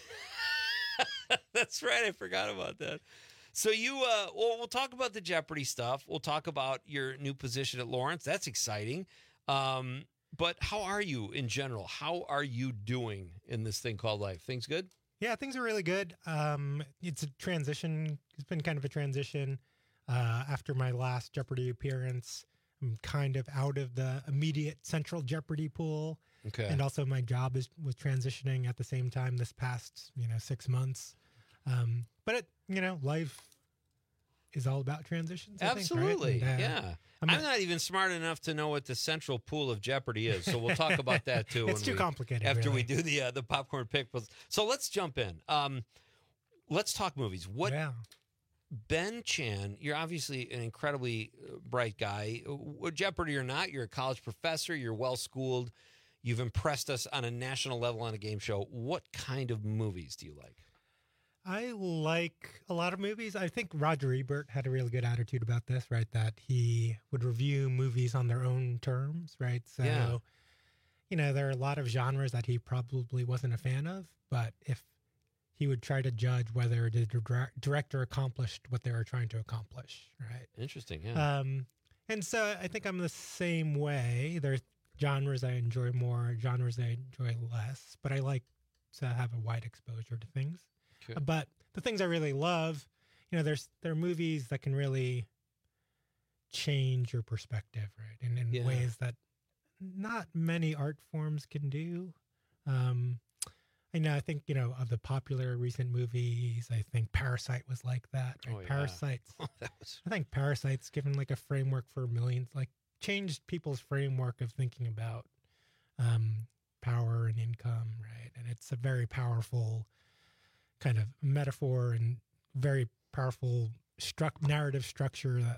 That's right. I forgot about that. So you, uh, well, we'll talk about the Jeopardy stuff. We'll talk about your new position at Lawrence. That's exciting. Um, but how are you in general? How are you doing in this thing called life? Things good? Yeah, things are really good. Um, it's a transition. It's been kind of a transition. Uh, after my last Jeopardy appearance, I'm kind of out of the immediate central Jeopardy pool. Okay. And also my job is was transitioning at the same time this past, you know, six months. Um, but, it, you know, life is all about transitions, I Absolutely, think, right? And, uh, yeah. I'm, I'm not even smart enough to know what the central pool of Jeopardy is, so we'll talk about that too. It's when too we, complicated, after really. we do the uh, the popcorn pick. So let's jump in. Um, let's talk movies. What yeah. Ben Chan? You're obviously an incredibly bright guy. Jeopardy or not, you're a college professor. You're well schooled. You've impressed us on a national level on a game show. What kind of movies do you like? I like a lot of movies. I think Roger Ebert had a really good attitude about this, right? That he would review movies on their own terms, right? So, Yeah. you know, there are a lot of genres that he probably wasn't a fan of, but if he would try to judge whether the dir- director accomplished what they were trying to accomplish, right? Interesting, yeah. Um, and so I think I'm the same way. There's genres I enjoy more, genres I enjoy less, but I like to have a wide exposure to things. Okay. But the things I really love, you know, there's there are movies that can really change your perspective, right? And in Yeah. ways that not many art forms can do. Um, I know, I think, you know, of the popular recent movies, I think Parasite was like that. Right? Oh, yeah. Parasites. That was... I think Parasite's given like a framework for millions, like changed people's framework of thinking about um, power and income, right? And it's a very powerful kind of metaphor and very powerful struck narrative structure that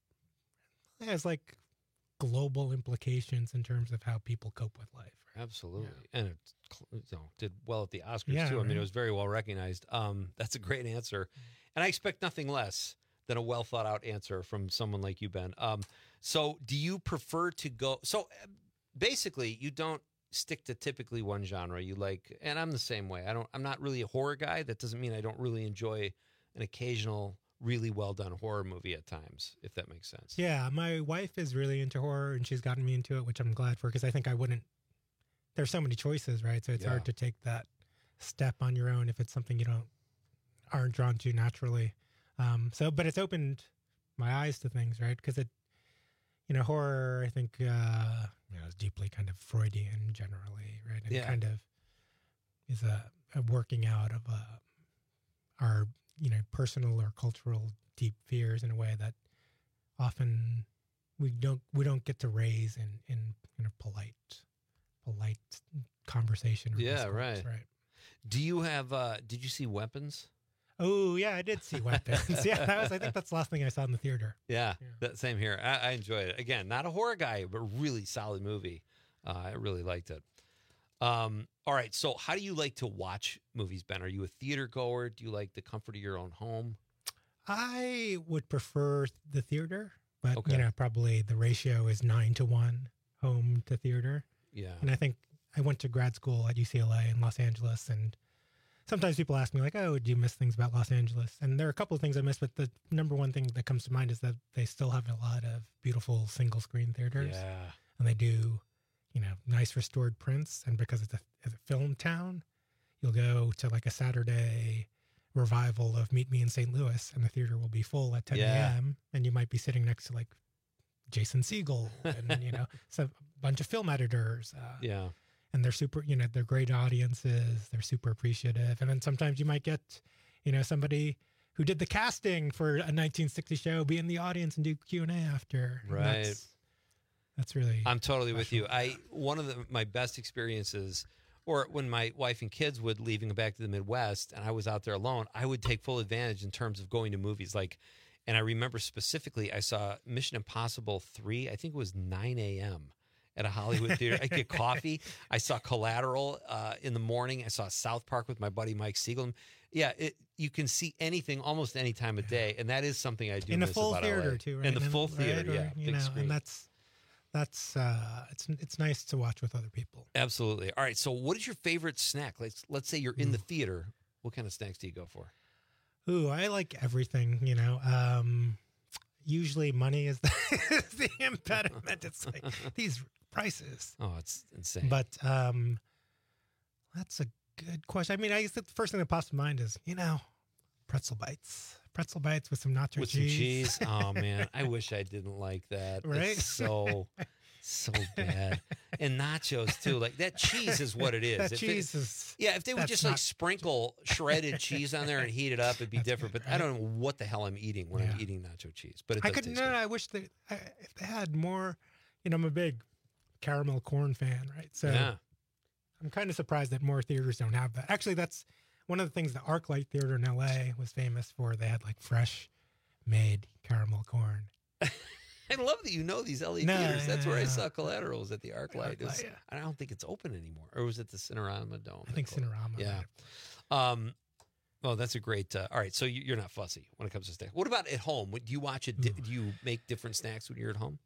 has like global implications in terms of how people cope with life. Right? Absolutely. Yeah. And it you know, did well at the Oscars, yeah, too. I right. mean, it was very well recognized. Um, that's a great answer. And I expect nothing less than a well thought out answer from someone like you, Ben. Um, so do you prefer to go? So basically, you don't stick to typically one genre. You like, and I'm the same way. I don't, I'm not really a horror guy. That doesn't mean I don't really enjoy an occasional really well done horror movie at times, if that makes sense. Yeah, my wife is really into horror and she's gotten me into it, which I'm glad for because I think I wouldn't. There's so many choices, right? So it's Yeah. hard to take that step on your own if it's something you don't aren't drawn to naturally. Um, so, but it's opened my eyes to things, right? Because it, you know, horror, I think, uh, you know, is deeply kind of Freudian generally, right? And Yeah. kind of is a, a working out of uh, our, you know, personal or cultural deep fears in a way that often we don't we don't get to raise in in you know polite polite conversation. Or Yeah, discourse, right. right. Do you have, uh, did you see Weapons? Oh yeah, I did see Weapons. yeah, that was. I think that's the last thing I saw in the theater. Yeah, that same here. I, I enjoyed it. Again, not a horror guy, but really solid movie. Uh, I really liked it. Um, all right, so how do you like to watch movies, Ben? Are you a theater goer? Do you like the comfort of your own home? I would prefer the theater, but Okay. you know, probably the ratio is nine to one home to theater. Yeah. And I think I went to grad school at U C L A in Los Angeles, and sometimes people ask me like, "Oh, do you miss things about Los Angeles?" And there are a couple of things I miss, but the number one thing that comes to mind is that they still have a lot of beautiful single screen theaters. Yeah. And they do, you know, nice restored prints. And because it's a, it's a film town, you'll go to like a Saturday revival of Meet Me in Saint Louis, and the theater will be full at ten Yeah. a.m. and you might be sitting next to like Jason Segel and you know, so a bunch of film editors. Uh, Yeah. and they're super, you know, they're great audiences. They're super appreciative. And then sometimes you might get, you know, somebody who did the casting for a nineteen sixty show be in the audience and do Q and A after. And Right. That's, that's really. I'm totally with you. I one of the, my best experiences, or when my wife and kids would leave and go back to the Midwest, and I was out there alone, I would take full advantage in terms of going to movies. Like, and I remember specifically, I saw Mission Impossible three. I think it was nine a.m. at a Hollywood theater. I get coffee. I saw Collateral uh, in the morning. I saw South Park with my buddy Mike Siegel. Yeah, it, you can see anything almost any time of day, and that is something I do in the miss full about theater L A. too, right? In the And- full right, theater, or, yeah, you big know, screen. and that's that's uh, it's it's nice to watch with other people. Absolutely. All right. So, what is your favorite snack? Let's let's say you're in Hmm. the theater. What kind of snacks do you go for? Ooh, I like everything. You know, um, usually money is the, is the impediment. It's like these prices. Oh, it's insane. But um, that's a good question. I mean, I guess the first thing that pops to mind is, you know, pretzel bites. Pretzel bites with some nacho With cheese. some cheese. Oh man, I wish I didn't like that. Right? It's so so bad. And nachos too. Like that cheese is what it is. That If cheese it, is. Yeah, if they would that's just like not- sprinkle shredded cheese on there and heat it up, it'd be different. But I don't know what the hell I'm eating when I'm Yeah. eating nacho cheese. But it I does could. taste No, good. no, I wish they I, if they had more. You know, I'm a big caramel corn fan, right? So Yeah. I'm kind of surprised that more theaters don't have that. Actually, that's one of the things the ArcLight Theater in L A was famous for. They had like fresh made caramel corn. I love that you know these L A No, theaters. That's yeah, where I yeah. saw Collateral was at the ArcLight. It was- ArcLight, yeah. I don't think it's open anymore. Or was it the Cinerama Dome? I think Cinerama. Yeah. Um, oh, that's a great. Uh, all right, so you- you're not fussy when it comes to snacks. What about at home? Do you watch it? Do you make different snacks when you're at home?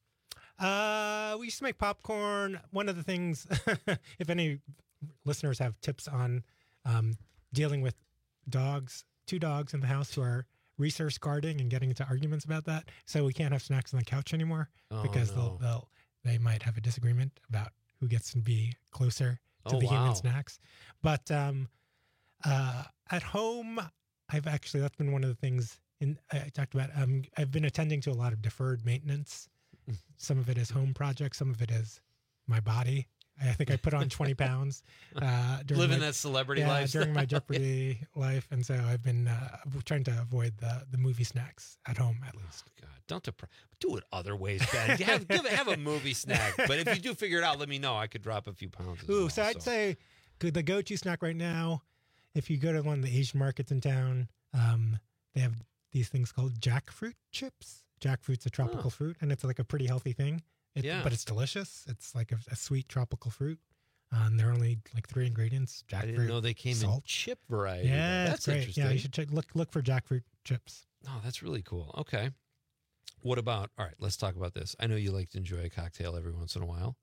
Uh, we used to make popcorn. One of the things, if any listeners have tips on um, dealing with dogs, two dogs in the house who are resource guarding and getting into arguments about that, so we can't have snacks on the couch anymore Oh, because no. they'll they'll they might have a disagreement about who gets to be closer to Oh, the wow. human snacks. But um, uh, at home, I've actually that's been one of the things in I talked about. Um, I've been attending to a lot of deferred maintenance. Some of it is home projects. Some of it is my body. I think I put on twenty pounds. Uh, during Living my, that celebrity yeah, life. during my Jeopardy life, and so I've been uh, trying to avoid the the movie snacks at home at least. God, don't depre- do it other ways, Ben. have, give, have a movie snack. But if you do figure it out, let me know. I could drop a few pounds. As Ooh, well, so I'd say good- the go-to snack right now, if you go to one of the Asian markets in town, um, they have these things called jackfruit chips. Jackfruit's a tropical Oh. fruit, and it's like a pretty healthy thing. It, Yeah. But it's delicious. It's like a, a sweet tropical fruit. Uh, and there are only like three ingredients: jackfruit. I didn't know they came in salt. chip variety. Yeah, that's it's great. interesting. Yeah, you should check, look look for jackfruit chips. Oh, that's really cool. Okay. What about, all right, let's talk about this. I know you like to enjoy a cocktail every once in a while.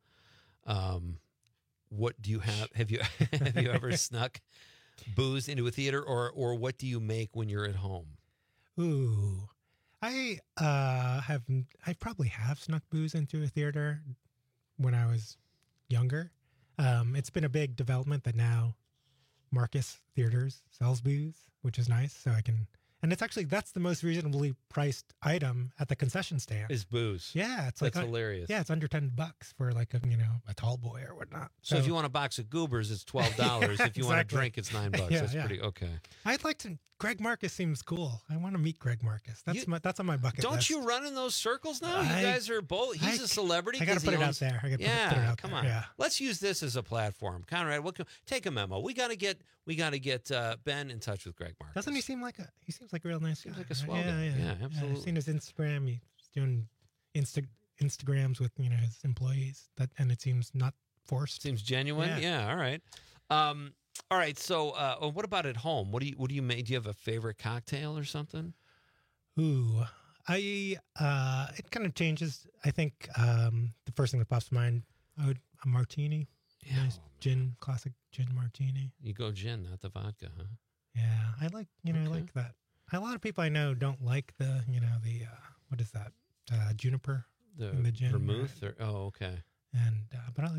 Um, what do you have? Have you have you ever snuck booze into a theater, or or what do you make when you're at home? Ooh, I uh have I probably have snuck booze into a theater when I was younger. Um, it's been a big development that now Marcus Theaters sells booze, which is nice. So I can, and it's actually that's the most reasonably priced item at the concession stand. Is booze? Yeah, it's That's like hilarious. Yeah, it's under ten bucks for like a you know a tall boy or whatnot. So, if you want a box of goobers, it's twelve dollars. Yeah, If you want a exactly. drink, it's nine bucks. Yeah, That's yeah. pretty okay. I'd like to. Greg Marcus seems cool. I want to meet Greg Marcus. That's You- my that's on my bucket Don't list. you run in those circles now? I- you guys are both. He's I- a celebrity. I gotta 'cause put he it out owns- there. I gotta put it- yeah, put it out come there, on. yeah. Let's use this as a platform. Conrad, what can, take a memo. We got to get we got to get uh, Ben in touch with Greg Marcus. Doesn't he seem like a? He seems like a real nice guy. like a right? swell yeah, guy. Yeah, Yeah, absolutely. I've seen his Instagram. He's doing Insta Instagrams with you know his employees. That and it seems not forced. Seems genuine. Yeah. Yeah. All right. Um, all right. So, uh, oh, what about at home? What do you what do you make? Do you have a favorite cocktail or something? Ooh, I uh, it kind of changes. I think um, the first thing that pops to mind, I would a martini. Yeah, nice gin, classic gin martini. You go gin, not the vodka, huh? Yeah, I like you know I Okay. like that. A lot of people I know don't like the you know the uh, what is that uh, juniper The, in the gin vermouth, or oh, okay. and uh, but I like it.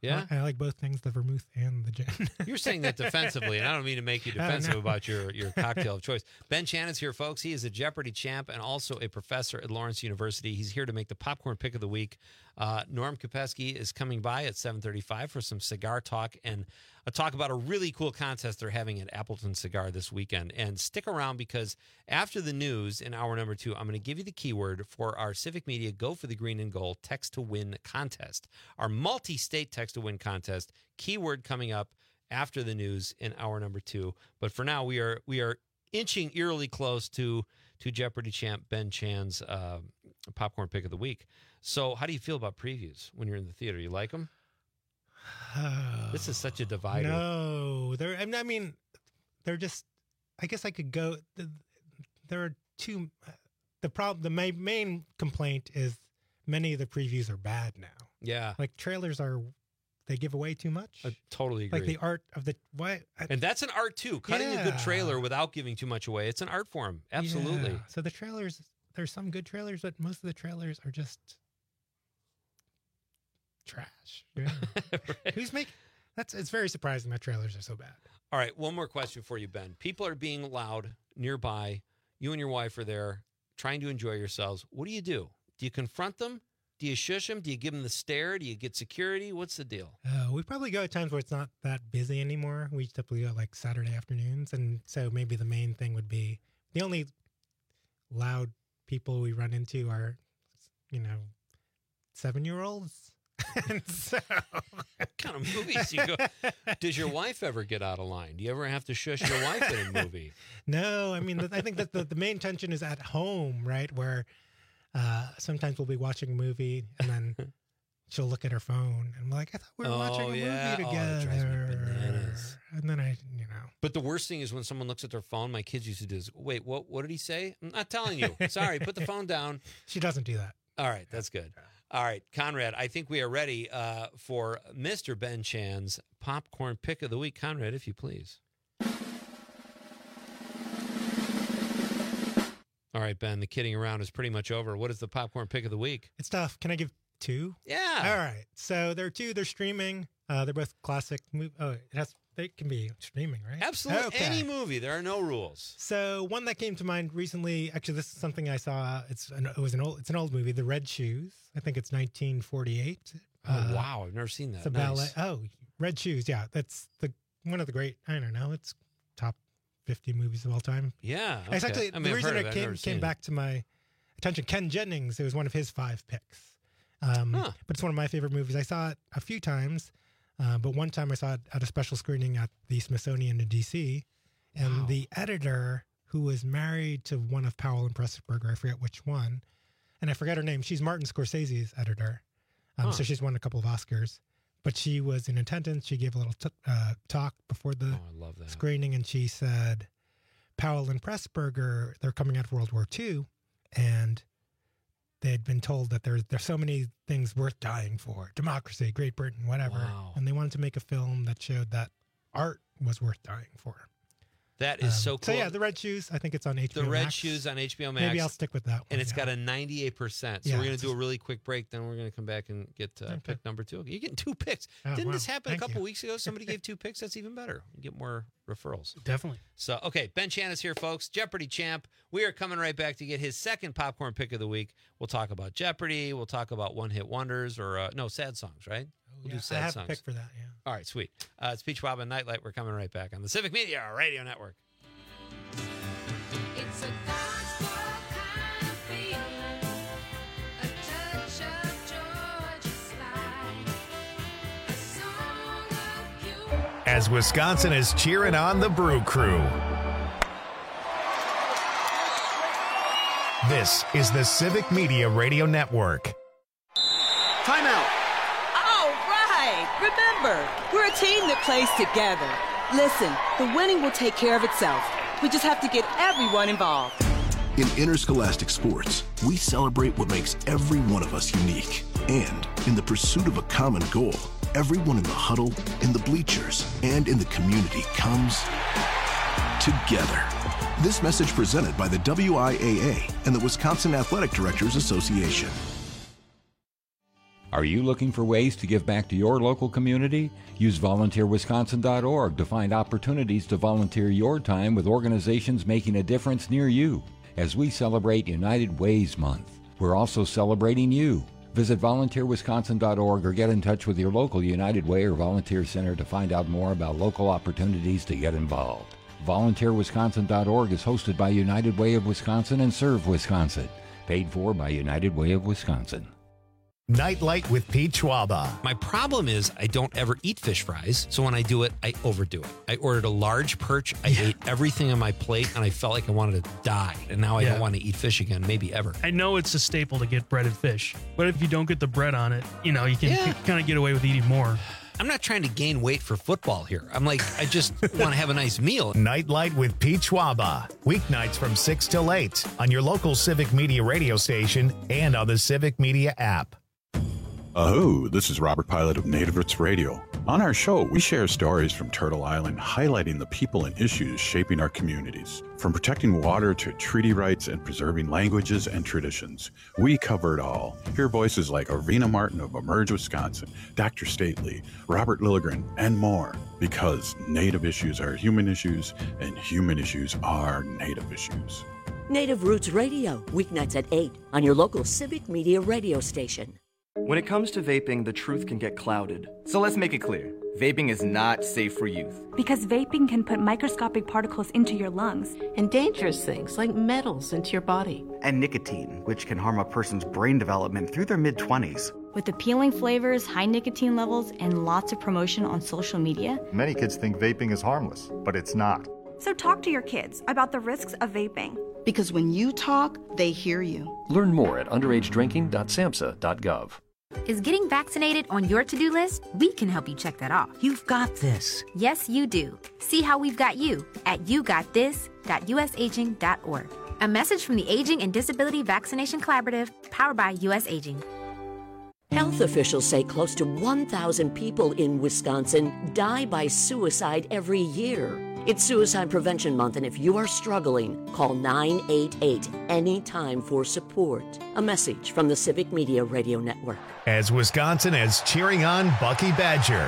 Yeah? I like both things, the vermouth and the gin. You're saying that defensively, and I don't mean to make you defensive about your, your cocktail of choice. Ben Shannon's here, folks. He is a Jeopardy champ and also a professor at Lawrence University. He's here to make the popcorn pick of the week. Uh, Norm Kopecky is coming by at seven thirty-five for some cigar talk and a talk about a really cool contest they're having at Appleton Cigar this weekend. And stick around because after the news in hour number two, I'm going to give you the keyword for our Civic Media Go for the Green and Gold Text to Win contest. Our multi-state text to win contest. Keyword coming up after the news in hour number two. But for now, we are we are inching eerily close to to Jeopardy champ Ben Chan's uh, popcorn pick of the week. So, how do you feel about previews when you're in the theater? You like them? Oh, this is such a divider. No, they're. I mean, they're just. I guess I could go. There are two. The problem. The main, main complaint is many of the previews are bad now. Yeah, like trailers are. They give away too much. I totally agree. Like the art of the what, and that's an art too. Cutting yeah. a good trailer without giving too much away. It's an art form. Absolutely. Yeah. So the trailers. There's some good trailers, but most of the trailers are just trash. Yeah. Right. Who's making? That's. It's very surprising that trailers are so bad. All right, one more question for you, Ben. People are being loud nearby. You and your wife are there trying to enjoy yourselves. What do you do? Do you confront them? Do you shush them? Do you give them the stare? Do you get security? What's the deal? Uh, we probably go at times where it's not that busy anymore. We typically go like Saturday afternoons, and so maybe the main thing would be the only loud people we run into are, you know, seven-year-olds. And so, what kind of movies do you go? Does your wife ever get out of line? Do you ever have to shush your wife in a movie? No, I mean, I think that the, the main tension is at home, right? Where uh, sometimes we'll be watching a movie and then she'll look at her phone and we're like, I thought we were oh, watching a yeah. movie together. Oh, that drives me bananas. And then I, you know. But the worst thing is when someone looks at their phone. My kids used to do this. Wait, what? What did he say? I'm not telling you. Sorry, put the phone down. She doesn't do that. All right, that's good. All right, Conrad, I think we are ready uh, for Mister Ben Chan's popcorn pick of the week. Conrad, if you please. All right, Ben, the kidding around is pretty much over. What is the popcorn pick of the week? It's tough. Can I give two? Yeah. All right. So there are two. They're streaming. Uh, they're both classic. Mo- oh, it has. They can be streaming, right? Absolutely. Okay. Any movie. There are no rules. So one that came to mind recently. Actually, this is something I saw. It's an, it was an old. It's an old movie. The Red Shoes. I think it's nineteen forty-eight. Oh uh, wow! I've never seen that. It's a nice. ballet. Oh, Red Shoes. Yeah, that's the one of the great. I don't know. It's top fifty movies of all time. Yeah. Okay. It's actually I mean, the I've reason heard it of came came back it. to my attention. Ken Jennings. It was one of his five picks. Um, huh. But it's one of my favorite movies. I saw it a few times. Uh, but one time I saw it at a special screening at the Smithsonian in D C, and wow. the editor, who was married to one of Powell and Pressburger, I forget which one, and I forget her name. She's Martin Scorsese's editor, um, huh. so she's won a couple of Oscars. But she was in attendance. She gave a little t- uh, talk before the oh, I love that. screening, and she said, Powell and Pressburger, they're coming out of World War Two, and they had been told that there's there's so many things worth dying for, democracy, Great Britain, whatever, wow. and they wanted to make a film that showed that art was worth dying for. That is um, so cool. So yeah, The Red Shoes. I think it's on H B O The Red Max. Shoes on H B O Max. Maybe I'll stick with that one. And it's yeah. got a ninety-eight percent. So yeah, we're going to do a really quick break. Then we're going to come back and get uh, okay. pick number two. You're getting two picks. Oh, Didn't wow. this happen Thank a couple you. weeks ago? Somebody gave two picks. That's even better. You get more referrals. Definitely. So, okay, Ben Chan is here, folks. Jeopardy champ. We are coming right back to get his second popcorn pick of the week. We'll talk about Jeopardy. We'll talk about one-hit wonders or, uh, no, sad songs, right? Oh, We'll yeah. do sad I have songs. a pick for that, yeah. All right, sweet. Uh, it's Peach Bob and Nightlight. We're coming right back on the Civic Media Radio Network. It's a gospel kind of feeling, a touch of Georgia slide, a song of you. As Wisconsin is cheering on the Brew Crew. This is the Civic Media Radio Network. Timeout. All right. Remember, we're a team that plays together. Listen, the winning will take care of itself. We just have to get everyone involved. In interscholastic sports, we celebrate what makes every one of us unique. And in the pursuit of a common goal, everyone in the huddle, in the bleachers, and in the community comes together. This message presented by the W I A A and the Wisconsin Athletic Directors Association. Are you looking for ways to give back to your local community? Use volunteer wisconsin dot org to find opportunities to volunteer your time with organizations making a difference near you. As we celebrate United Ways Month, we're also celebrating you. Visit volunteer wisconsin dot org or get in touch with your local United Way or volunteer center to find out more about local opportunities to get involved. volunteer wisconsin dot org is hosted by United Way of Wisconsin and Serve Wisconsin. Paid for by United Way of Wisconsin. Nightlight with Pete Schwaba. My problem is I don't ever eat fish fries, so when I do it, I overdo it. I ordered a large perch. I ate everything on my plate, and I felt like I wanted to die. And now I Yeah. don't want to eat fish again, maybe ever. I know it's a staple to get breaded fish, but if you don't get the bread on it, you know, you can Yeah. kind of get away with eating more. I'm not trying to gain weight for football here. I'm like, I just want to have a nice meal. Nightlight with Pete Schwaba. Weeknights from six till eight on your local Civic Media radio station and on the Civic Media app. Aho, this is Robert Pilot of Native Roots Radio. On our show, we share stories from Turtle Island highlighting the people and issues shaping our communities. From protecting water to treaty rights and preserving languages and traditions, we cover it all. Hear voices like Arvina Martin of Emerge Wisconsin, Doctor Stately, Robert Lilligren, and more. Because Native issues are human issues, and human issues are Native issues. Native Roots Radio, weeknights at eight on your local Civic Media radio station. When it comes to vaping, the truth can get clouded. So let's make it clear. Vaping is not safe for youth. Because vaping can put microscopic particles into your lungs. And dangerous things like metals into your body. And nicotine, which can harm a person's brain development through their mid-twenties. With appealing flavors, high nicotine levels, and lots of promotion on social media. Many kids think vaping is harmless, but it's not. So talk to your kids about the risks of vaping. Because when you talk, they hear you. Learn more at underage drinking dot samhsa dot gov. Is getting vaccinated on your to-do list? We can help you check that off. You've got this. Yes, you do. See how we've got you at you got this dot u s aging dot org. A message from the Aging and Disability Vaccination Collaborative, powered by U S Aging. Health officials say close to one thousand people in Wisconsin die by suicide every year. It's Suicide Prevention Month, and if you are struggling, call nine eight eight anytime for support. A message from the Civic Media Radio Network. As Wisconsin is cheering on Bucky Badger.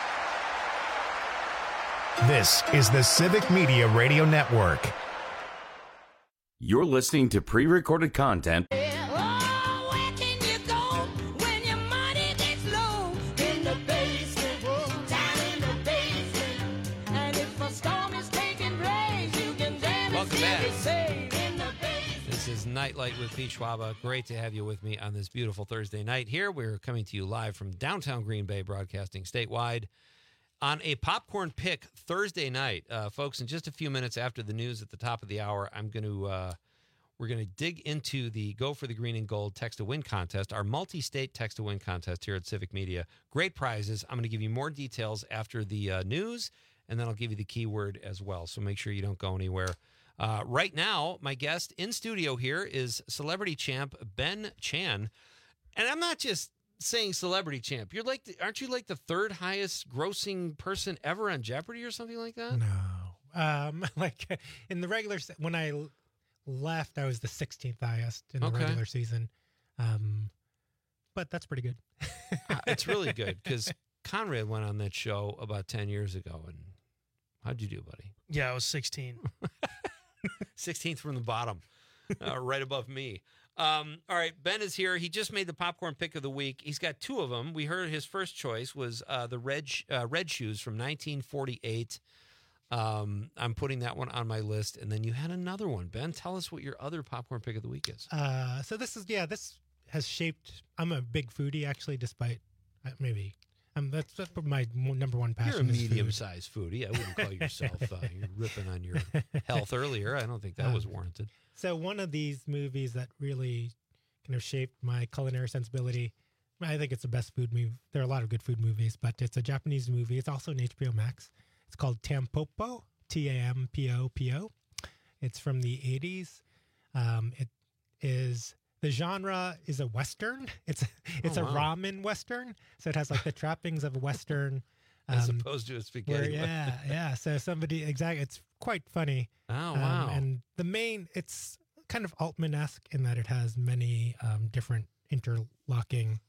This is the Civic Media Radio Network. You're listening to pre-recorded content Nightlight with Pete Schwaba. Great to have you with me on this beautiful Thursday night here. We're coming to you live from downtown Green Bay, broadcasting statewide on a popcorn pick Thursday night. Uh, folks, in just a few minutes after the news at the top of the hour, I'm going to uh, we're going to dig into the Go for the Green and Gold Text to Win contest, our multi-state Text to Win contest here at Civic Media. Great prizes. I'm going to give you more details after the uh, news, and then I'll give you the keyword as well. So make sure you don't go anywhere. Uh, right now, my guest in studio here is celebrity champ Ben Chan, and I'm not just saying celebrity champ. You're like, the, aren't you like the third highest grossing person ever on Jeopardy or something like that? No, um, like in the regular se- when I left, I was the sixteenth highest in the Okay. regular season, um, but that's pretty good. Uh, it's really good because Conrad went on that show about ten years ago, and how'd you do, buddy? Yeah, I was sixteen. sixteenth from the bottom, uh, right above me. Um, all right, Ben is here. He just made the popcorn pick of the week. He's got two of them. We heard his first choice was uh, the red sh- uh, red shoes from nineteen forty-eight. Um, I'm putting that one on my list. And then you had another one. Ben, tell us what your other popcorn pick of the week is. Uh, so this is yeah, this has shaped. I'm a big foodie, actually, despite uh, maybe. Um, that's, that's my mo- number one passion. You're a is food. medium-sized foodie. I wouldn't call yourself uh, you're ripping on your health earlier. I don't think that Um, was warranted. So one of these movies that really kind of shaped my culinary sensibility, I think it's the best food movie. There are a lot of good food movies, but it's a Japanese movie. It's also on H B O Max. It's called Tampopo, T A M P O P O. It's from the eighties. Um, it is... The genre is a Western. It's it's Oh, a wow. ramen Western. So it has like the trappings of a Western. As um, opposed to a where, spaghetti. yeah, yeah. So somebody, exactly. It's quite funny. Oh, Um, wow. and the main, it's kind of Altman-esque in that it has many um, different interlocking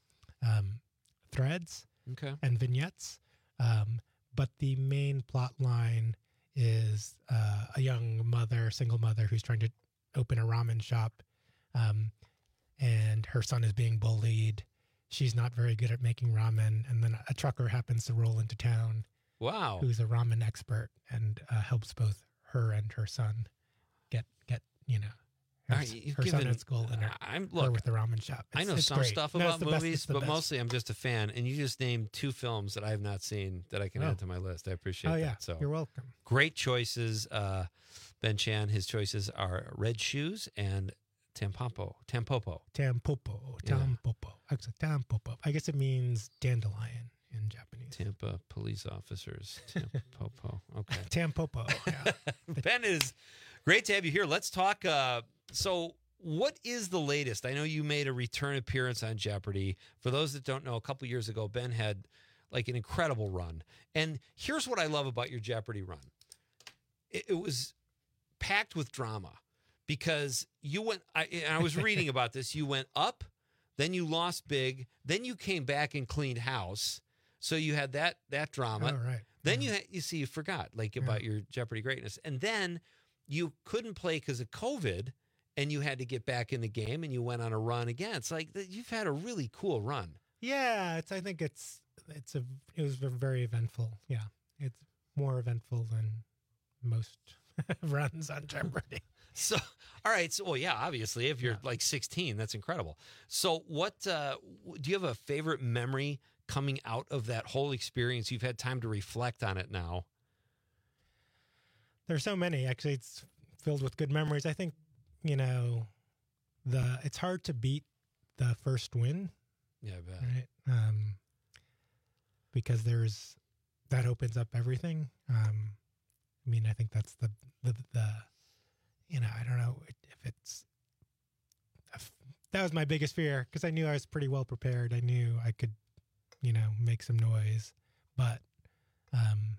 um, threads okay. and vignettes. Um, but the main plot line is uh, a young mother, single mother, who's trying to open a ramen shop, um, and her son is being bullied. She's not very good at making ramen, and then a trucker happens to roll into town. Wow. Who's a ramen expert and uh, helps both her and her son get get you know her, right, you've her given, son at school and her, I'm, her look, with the ramen shop. It's, I know it's some great. stuff No, about the best- movies, the but best. mostly I'm just a fan. And you just named two films that I have not seen that I can Oh. add to my list. I appreciate Oh that. yeah, So you're welcome. great choices. Uh, Ben Chan, his choices are Red Shoes and Tampopo. Tampopo. Tampopo. Yeah. Tampopo. Actually, Tampopo. I guess it means dandelion in Japanese. Tampa police officers. Tampopo. Okay. Tampopo. Yeah. Ben, is great to have you here. Let's talk. Uh, so, what is the latest? I know you made a return appearance on Jeopardy. For those that don't know, a couple years ago, Ben had like an incredible run. And here's what I love about your Jeopardy run. It, it was packed with drama because you went, I, and I was reading about this, you went up, then you lost big, then you came back and cleaned house. So you had that that drama. Oh, right. Then you had, you see, you forgot like about your Jeopardy greatness. And then you couldn't play because of COVID, and you had to get back in the game, and you went on a run again. It's like you've had a really cool run. Yeah, it's. I think it's. It's a. It was a very eventful. Yeah, it's more eventful than most runs on Jeopardy. So, all right. So, well, yeah, obviously, if you're yeah. like sixteen, that's incredible. So, what uh, do you have a favorite memory coming out of that whole experience? You've had time to reflect on it now. There's so many. Actually, it's filled with good memories. I think, you know, the it's hard to beat the first win. Yeah, I bet. Right? Um, because there's that opens up everything. Um, I mean, I think that's the the, the you know, I don't know if it's if, that was my biggest fear because I knew I was pretty well prepared. I knew I could, you know, make some noise, but um,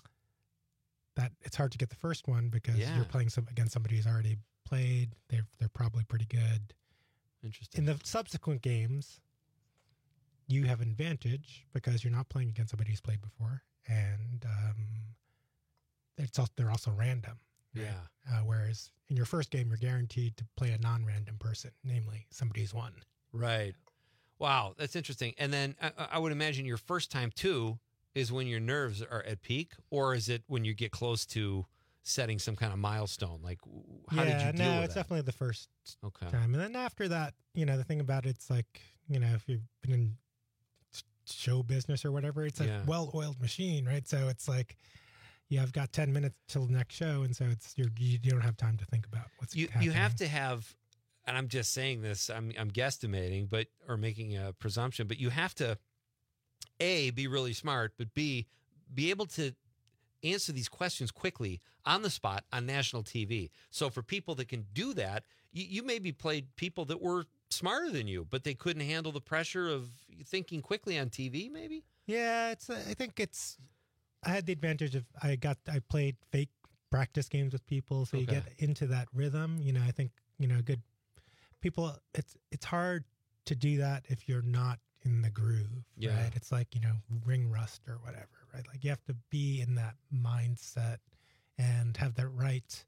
that it's hard to get the first one because yeah. you're playing some against somebody who's already played. They're they're probably pretty good. Interesting. In the subsequent games, you have an advantage because you're not playing against somebody who's played before, and um, it's also, they're also random. Right? Yeah. Uh, whereas in your first game, you're guaranteed to play a non-random person, namely somebody who's won. Right. Wow, that's interesting. And then I, I would imagine your first time too is when your nerves are at peak, or is it when you get close to setting some kind of milestone? Like, how yeah, did you deal no, with it's that? definitely the first okay. time. And then after that, you know, the thing about it's like, you know, if you've been in show business or whatever, it's a Yeah. well-oiled machine, right? So it's like, yeah, I've got ten minutes till the next show, and so it's you're, you don't have time to think about what's You happening. you have to have, and I'm just saying this, I'm I'm guesstimating, but or making a presumption, but you have to, A, be really smart, but B, be able to answer these questions quickly on the spot on national T V. So for people that can do that, you, you maybe played people that were smarter than you, but they couldn't handle the pressure of thinking quickly on T V, maybe? Yeah, it's. I think it's. I had the advantage of I got I played fake practice games with people, so you Okay. get into that rhythm. You know, I think you know good people. It's it's hard to do that if you're not in the groove. Yeah. Right? It's like you know ring rust or whatever. Right? Like you have to be in that mindset and have that right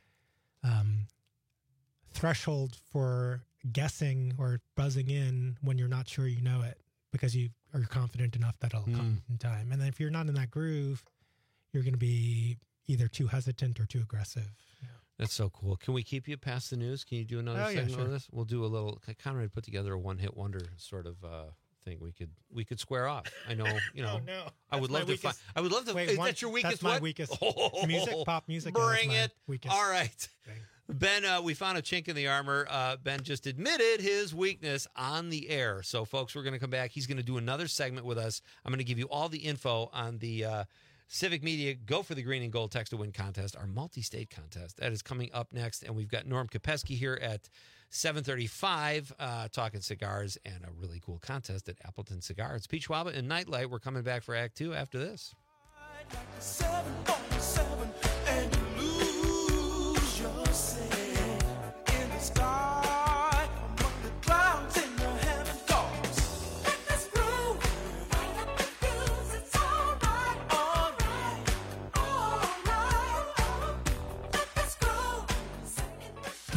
um, threshold for guessing or buzzing in when you're not sure you know it, because you are confident enough that it'll come in time. And then if you're not in that groove, you're going to be either too hesitant or too aggressive. That's so cool. Can we keep you past the news? Can you do another Oh, yeah, segment sure. with us? We'll do a little. Conrad put together a one-hit wonder sort of uh, thing. We could we could square off. I know. You know. Oh, no. I would That's my love to find. weakest- I would love to. Wait, is one- that your weakest? that's my what? weakest. Oh, Music, pop music, yeah, that's Bring my it. weakest All right. thing. Ben, uh, we found a chink in the armor. Uh, Ben just admitted his weakness on the air. So, folks, we're going to come back. He's going to do another segment with us. I'm going to give you all the info on the uh, Civic Media Go for the Green and Gold Text to Win contest, our multi-state contest. That is coming up next. And we've got Norm Kopeski here at seven thirty-five uh, talking cigars and a really cool contest at Appleton Cigar. It's Pete Schwaba and Nightlight. We're coming back for Act Two after this. Seven on seven, and you lose yourself in the sky, among the clouds in the heaven cause.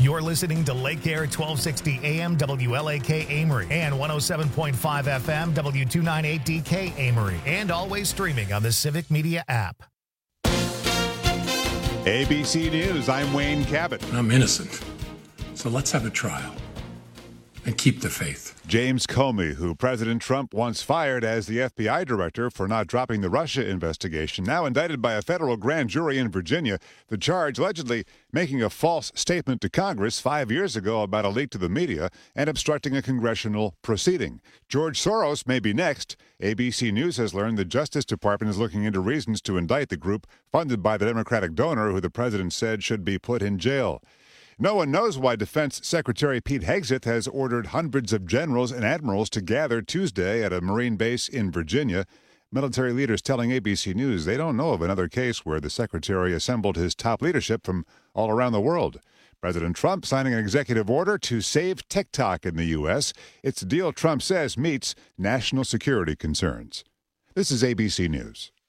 You're listening to Lake Air twelve sixty A M W L A K Amory and one oh seven point five F M W two ninety-eight D K Amory, and always streaming on the Civic Media app. A B C News, I'm Wayne Cabot. I'm innocent, so let's have a trial and keep the faith. James Comey, who President Trump once fired as the F B I director for not dropping the Russia investigation, now indicted by a federal grand jury in Virginia. The charge allegedly making a false statement to Congress five years ago about a leak to the media and obstructing a congressional proceeding. George Soros may be next. A B C News has learned the Justice Department is looking into reasons to indict the group funded by the Democratic donor who the president said should be put in jail. No one knows why Defense Secretary Pete Hegseth has ordered hundreds of generals and admirals to gather Tuesday at a Marine base in Virginia. Military leaders telling A B C News they don't know of another case where the secretary assembled his top leadership from all around the world. President Trump signing an executive order to save TikTok in the U S. It's a deal Trump says meets national security concerns. This is A B C News.